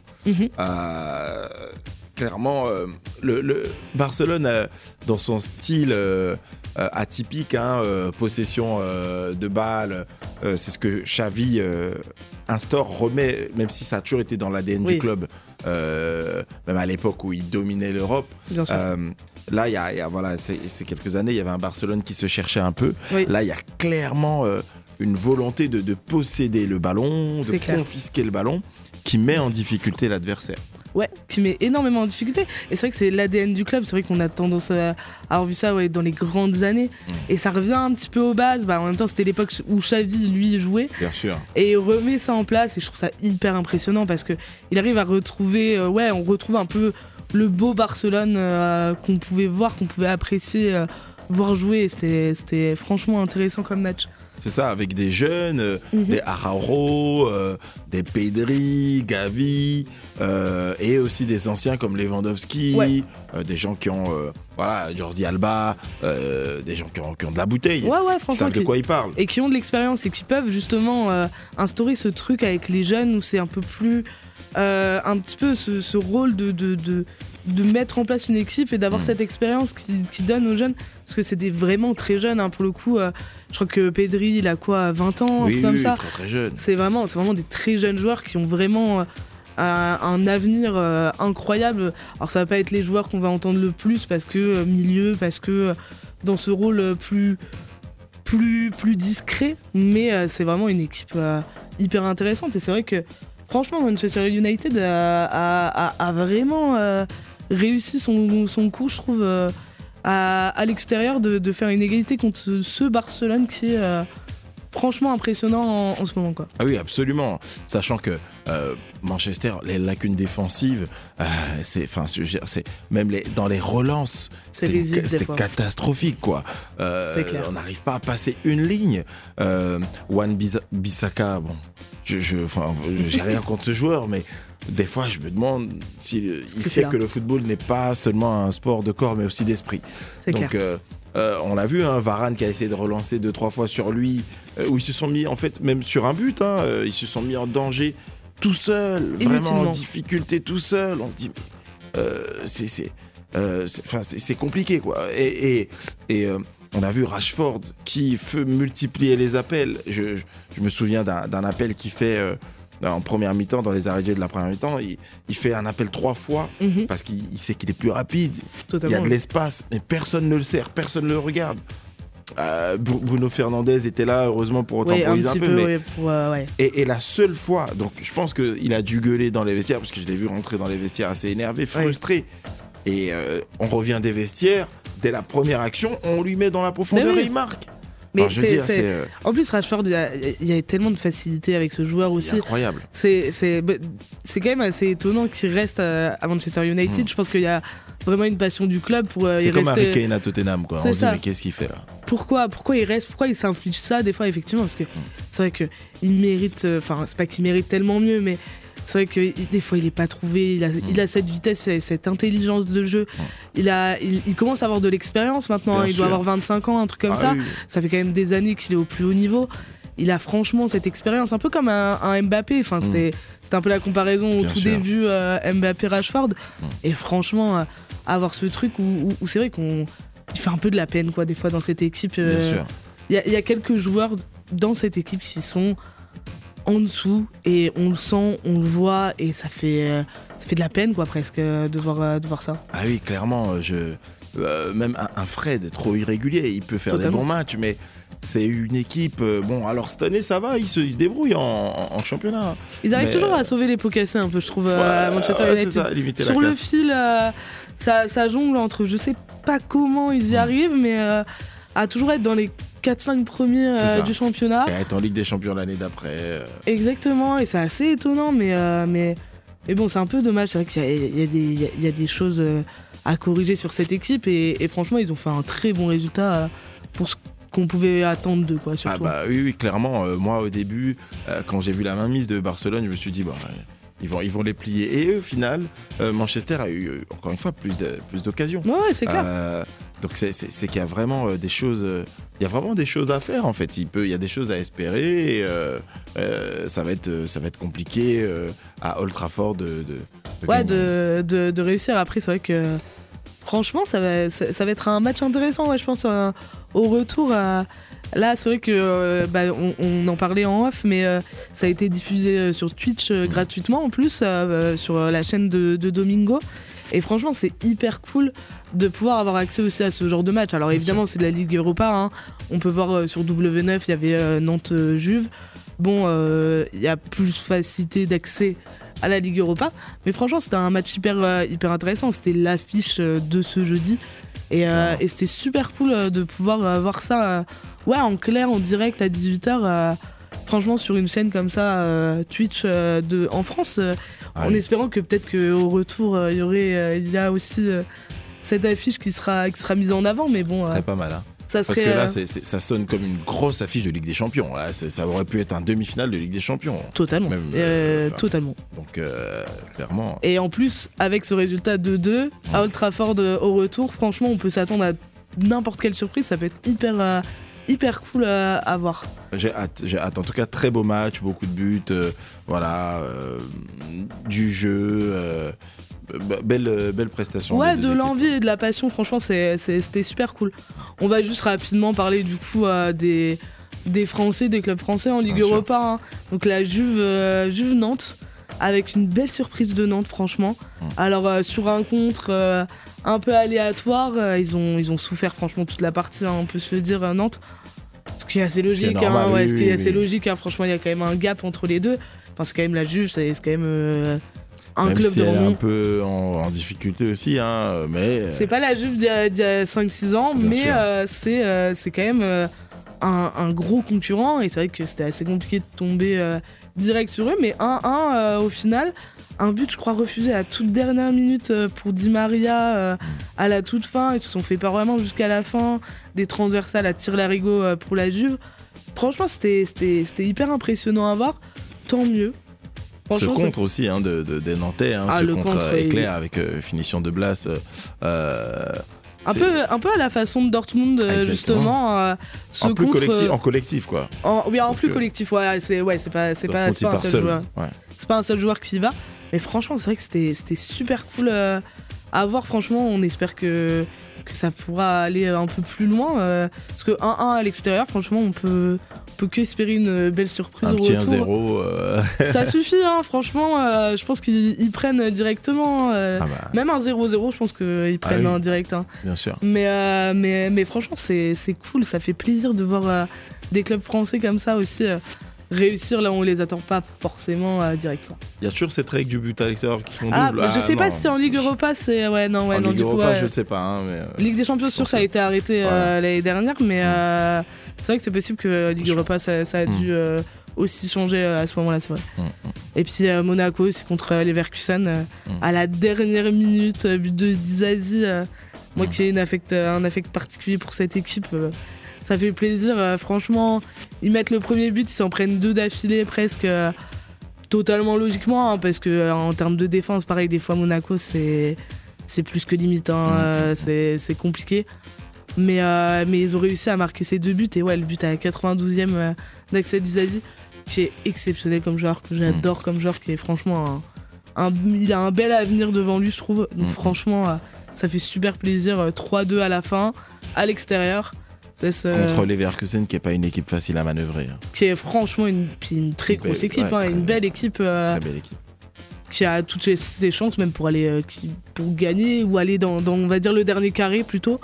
Clairement, le Barcelone, dans son style atypique, possession de balle, c'est ce que Xavi instaure, remet, même si ça a toujours été dans l'ADN du club, même à l'époque où il dominait l'Europe. Là, il y a ces quelques années, il y avait un Barcelone qui se cherchait un peu. Là, il y a clairement une volonté de posséder le ballon, de confisquer le ballon, qui met en difficulté l'adversaire. Ouais, qui met énormément en difficulté. Et c'est vrai que c'est l'ADN du club. C'est vrai qu'on a tendance à avoir vu ça dans les grandes années. Et ça revient un petit peu aux bases. En même temps, c'était l'époque où Xavi, lui, jouait. Bien sûr. Et il remet ça en place. Et je trouve ça hyper impressionnant parce qu'il arrive à retrouver... on retrouve un peu le beau Barcelone qu'on pouvait voir, qu'on pouvait apprécier, voir jouer. Et c'était franchement intéressant comme match. C'est ça, avec des jeunes, des Araujo, des Pedri, Gavi, et aussi des anciens comme Lewandowski, des gens qui ont, Jordi Alba, des gens qui ont de la bouteille, qui savent de quoi ils parlent. Et qui ont de l'expérience et qui peuvent justement instaurer ce truc avec les jeunes où c'est un peu plus, un petit peu ce rôle de mettre en place une équipe et d'avoir cette expérience qui donne aux jeunes, parce que c'est des vraiment très jeunes, hein, pour le coup. Je crois que Pedri, il a quoi, 20 ans, un truc comme ça. Très très jeune. C'est vraiment des très jeunes joueurs qui ont vraiment un avenir incroyable. Alors ça va pas être les joueurs qu'on va entendre le plus parce que milieu, parce que dans ce rôle plus discret, mais c'est vraiment une équipe hyper intéressante. Et c'est vrai que franchement, Manchester United a vraiment réussi son coup, je trouve, à l'extérieur de faire une égalité contre ce Barcelone qui est franchement impressionnant en ce moment, quoi. Ah oui, absolument. Sachant que Manchester, les lacunes défensives, même dans les relances, c'était catastrophique, quoi. On n'arrive pas à passer une ligne. Wan-Bissaka, bon, j'ai rien contre ce joueur, mais des fois, je me demande s'il sait que le football n'est pas seulement un sport de corps, mais aussi d'esprit. Donc, on l'a vu, hein, Varane qui a essayé de relancer 2-3 fois sur lui, où ils se sont mis, en fait, même sur un but, ils se sont mis en danger tout seul, vraiment en difficulté tout seul. On se dit, c'est compliqué, quoi. Et on a vu Rashford qui multiplier les appels. Je me souviens d'un appel qu'il fait en première mi-temps, dans les arrêts de la première mi-temps. Il fait un appel 3 fois parce qu'il sait qu'il est plus rapide. Totalement. Il y a de l'espace, mais personne ne le sert, personne ne le regarde. Bruno Fernandes était là, heureusement, pour temporiser un peu. Et la seule fois, donc je pense qu'il a dû gueuler dans les vestiaires, parce que je l'ai vu rentrer dans les vestiaires assez énervé, frustré. Et on revient des vestiaires, dès la première action, on lui met dans la profondeur et il marque. Mais en plus, Rashford, il y a tellement de facilité avec ce joueur aussi. C'est incroyable. C'est quand même assez étonnant qu'il reste à Manchester United. Je pense qu'il y a vraiment une passion du club pour y rester. C'est comme Harry Kane à Tottenham, quoi. On se dit, mais qu'est-ce qu'il fait là ? Pourquoi il reste ? Pourquoi il s'inflige ça des fois, effectivement ? Parce que c'est vrai qu'il mérite. Enfin, c'est pas qu'il mérite tellement mieux, mais c'est vrai que des fois il est pas trouvé, il a cette vitesse, cette intelligence de jeu, il commence à avoir de l'expérience maintenant, il doit avoir 25 ans, un truc comme ça. Oui. Ça fait quand même des années qu'il est au plus haut niveau. Il a franchement cette expérience, un peu comme un Mbappé. Enfin, c'était un peu la comparaison au tout début, Mbappé-Rashford. Et franchement, avoir ce truc où c'est vrai qu'il fait un peu de la peine, quoi, des fois dans cette équipe. Il y a quelques joueurs dans cette équipe qui sont en dessous, et on le sent, on le voit, et ça fait de la peine, quoi, presque, de voir ça. Ah oui, clairement, même un Fred trop irrégulier, il peut faire des bons matchs, mais c'est une équipe. Bon, alors cette année, ça va, ils se débrouillent en championnat. Ils arrivent toujours à sauver les pots cassés, un peu, je trouve, à Manchester United. C'est ça, limiter sur la le casse. fil, ça jongle entre, je sais pas comment ils y arrivent, mais à toujours être dans les 4-5 premiers du championnat. Et être en Ligue des Champions l'année d'après. Exactement, et c'est assez étonnant, mais bon, c'est un peu dommage. C'est vrai qu'il y a des choses à corriger sur cette équipe, et franchement, ils ont fait un très bon résultat pour ce qu'on pouvait attendre d'eux, quoi, surtout. Oui, clairement. Moi, au début, quand j'ai vu la mainmise de Barcelone, je me suis dit, ils vont les plier. Et au final, Manchester a eu, encore une fois, plus d'occasions. Ouais, c'est clair. Donc c'est qu'il y a vraiment des choses, il y a vraiment des choses à faire, en fait. Il y a des choses à espérer. Et, ça va être compliqué à Old Trafford de réussir. Après, c'est vrai que franchement, ça va être un match intéressant. Ouais, je pense au retour. Là, c'est vrai que on en parlait en off, mais ça a été diffusé sur Twitch gratuitement en plus, sur la chaîne de Domingo. Et franchement, c'est hyper cool de pouvoir avoir accès aussi à ce genre de match. Alors évidemment, c'est de la Ligue Europa, hein. On peut voir sur W9, il y avait Nantes-Juve. Bon, il y a plus facilité d'accès à la Ligue Europa. Mais franchement, c'était un match hyper intéressant. C'était l'affiche de ce jeudi. Et c'était super cool de pouvoir voir ça en clair, en direct à 18h. Franchement, sur une chaîne comme ça, Twitch en France, en espérant que peut-être qu'au retour, il y a aussi cette affiche qui sera mise en avant. Mais bon, ce serait pas mal, hein. Ça serait, Parce que là, ça sonne comme une grosse affiche de Ligue des Champions. Là, ça aurait pu être un demi-finale de Ligue des Champions. Totalement. Même, Totalement. Donc, clairement. Et en plus, avec ce résultat 2-2, à Old Trafford au retour, franchement, on peut s'attendre à n'importe quelle surprise. Ça peut être hyper cool à voir. J'ai hâte. En tout cas, très beau match, beaucoup de buts, du jeu, belle prestation. Ouais, des de deux l'envie et de la passion, franchement, c'était super cool. On va juste rapidement parler du coup des Français, des clubs français en Ligue Bien sûr. Europa. Hein. Donc la Juve Nantes, avec une belle surprise de Nantes, franchement. Alors sur un contre un peu aléatoire, ils ont souffert franchement toute la partie, hein, on peut se le dire, Nantes. Ce qui est assez logique, normal, ce qui est oui. assez logique, hein. Franchement, il y a quand même un gap entre les deux. Enfin, c'est quand même la Juve, c'est quand même un Même club si de elle est renom. un peu en difficulté aussi, hein, mais C'est pas la Juve d'il y a 5-6 ans, Bien mais sûr. c'est quand même un gros concurrent, et c'est vrai que c'était assez compliqué de tomber direct sur eux, mais 1-1 au final. Un but, je crois, refusé à toute dernière minute pour Di Maria à la toute fin. Ils se sont fait pas vraiment jusqu'à la fin. Des transversales à tir-larigot pour la Juve. Franchement, c'était hyper impressionnant à voir. Tant mieux. ce Franchement, contre aussi hein, des Nantais, hein, Ah, ce le contre contre, éclair avec finition de Blas. un peu à la façon de Dortmund, Exactement. justement. Ce en plus contre, en collectif, quoi. en Sauf plus que- collectif, c'est pas Dortmund, un il seul part seul. joueur. Ouais. C'est pas un seul joueur qui y va. Mais franchement, c'est vrai que c'était super cool à voir. Franchement, on espère que ça pourra aller un peu plus loin. Parce que 1-1 à l'extérieur, franchement, on peut que espérer une belle surprise Un au petit retour. 1-0. Ça suffit, hein, franchement. Je pense qu'ils prennent directement. Même un 0-0, je pense qu'ils prennent oui. un direct. Hein. Bien sûr. Mais franchement, c'est cool. Ça fait plaisir de voir des clubs français comme ça aussi réussir là où on les attend pas forcément direct. Quoi. Il y a toujours cette règle du but à l'extérieur qui font Ah, double. je sais pas non. si en Ligue Europa c'est. Ouais, non, En non, Ligue du coup. Europa, Ouais. je sais pas. Hein, mais, Ligue des Champions, sûr, ça a été arrêté Voilà. l'année dernière, mais c'est vrai que c'est possible que Ligue Europa ça a dû aussi changer à ce moment-là, c'est vrai. Et puis Monaco aussi contre Leverkusen à la dernière minute, but de Dizazi. Moi qui ai un affect particulier pour cette équipe, ça fait plaisir. Franchement, ils mettent le premier but, ils s'en prennent 2 d'affilée presque. Totalement logiquement, hein, parce que en termes de défense, pareil, des fois Monaco c'est plus que limite, hein, c'est compliqué. Mais ils ont réussi à marquer ces 2 buts, et ouais, le but à la 92e d'Axel Dizazi, qui est exceptionnel comme joueur, que j'adore comme joueur, qui est franchement il a un bel avenir devant lui, je trouve. Donc franchement, ça fait super plaisir. 3-2 à la fin, à l'extérieur. Contre Leverkusen, qui n'est pas une équipe facile à manœuvrer. Hein. Qui est franchement une très grosse équipe, ouais, une belle équipe. Très belle équipe. Qui a toutes ses chances même pour aller pour gagner ou aller dans on va dire le dernier carré plutôt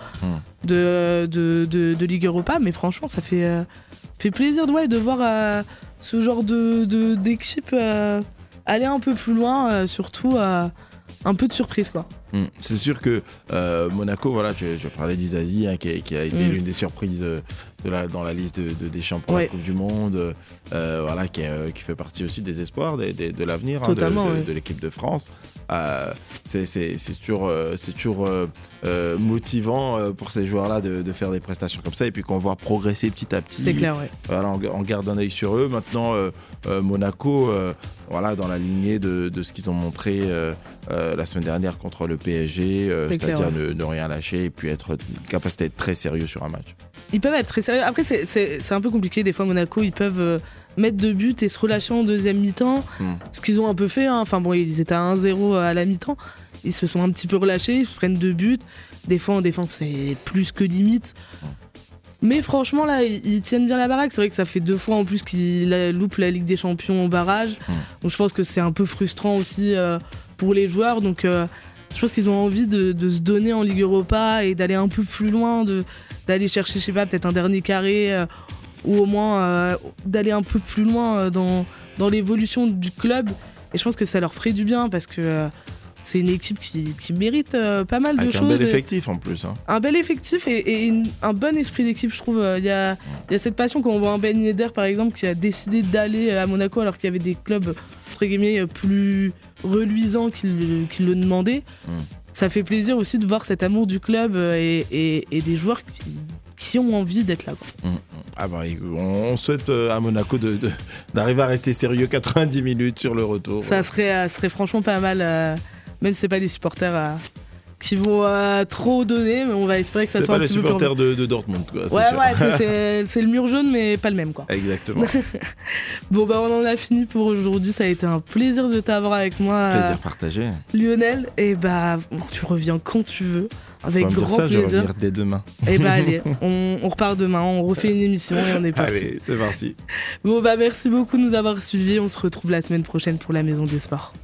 de Ligue Europa, mais franchement ça fait plaisir de voir ce genre d'équipe aller un peu plus loin, surtout un peu de surprise quoi. C'est sûr que Monaco, voilà, je parlais d'Izazi, hein, qui a été l'une des surprises dans la liste de Deschamps pour la Coupe du Monde, voilà, qui fait partie aussi des espoirs de l'avenir hein, de l'équipe de France. C'est toujours motivant pour ces joueurs-là de faire des prestations comme ça, et puis qu'on voit progresser petit à petit. C'est clair, ouais. Voilà, on garde un œil sur eux. Maintenant, Monaco, voilà, dans la lignée de ce qu'ils ont montré la semaine dernière contre le PSG, c'est-à-dire ne rien lâcher et puis être capacité d'être très sérieux sur un match. Ils peuvent être très sérieux. Après, c'est un peu compliqué. Des fois, Monaco, ils peuvent mettre 2 buts et se relâcher en deuxième mi-temps. Ce qu'ils ont un peu fait. Hein. Enfin bon, ils étaient à 1-0 à la mi-temps. Ils se sont un petit peu relâchés. Ils se prennent 2 buts. Des fois, en défense, c'est plus que limite. Mais franchement, là, ils tiennent bien la baraque. C'est vrai que ça fait 2 fois en plus qu'ils loupent la Ligue des Champions au barrage. Donc je pense que c'est un peu frustrant aussi pour les joueurs. Donc je pense qu'ils ont envie de se donner en Ligue Europa et d'aller un peu plus loin, d'aller chercher, je sais pas, peut-être un dernier carré ou au moins d'aller un peu plus loin dans l'évolution du club. Et je pense que ça leur ferait du bien parce que c'est une équipe qui mérite pas mal de choses. Avec un bel effectif en plus. Hein. Un bel effectif et un bon esprit d'équipe, je trouve. Il y a cette passion quand on voit un Ben Yedder, par exemple, qui a décidé d'aller à Monaco alors qu'il y avait des clubs, entre guillemets, plus reluisants qui le demandaient. Ça fait plaisir aussi de voir cet amour du club et des joueurs qui ont envie d'être là, quoi. Ah bah, on souhaite à Monaco d'arriver à rester sérieux 90 minutes sur le retour. Ça serait franchement pas mal, même si c'est pas les supporters qui vont trop donner, mais on va espérer que ça soit un petit peu plus... C'est pas les supporters de Dortmund, quoi. C'est le mur jaune, mais pas le même, quoi. Exactement. Bon, bah, on en a fini pour aujourd'hui. Ça a été un plaisir de t'avoir avec moi. Plaisir partagé. Lionel, et bah, tu reviens quand tu veux. Avec grand plaisir. Je vais revenir dès demain. Et bah, allez, on repart demain, on refait une émission et on est parti. Allez, c'est parti. Bon, bah, merci beaucoup de nous avoir suivis. On se retrouve la semaine prochaine pour la Maison des Sports.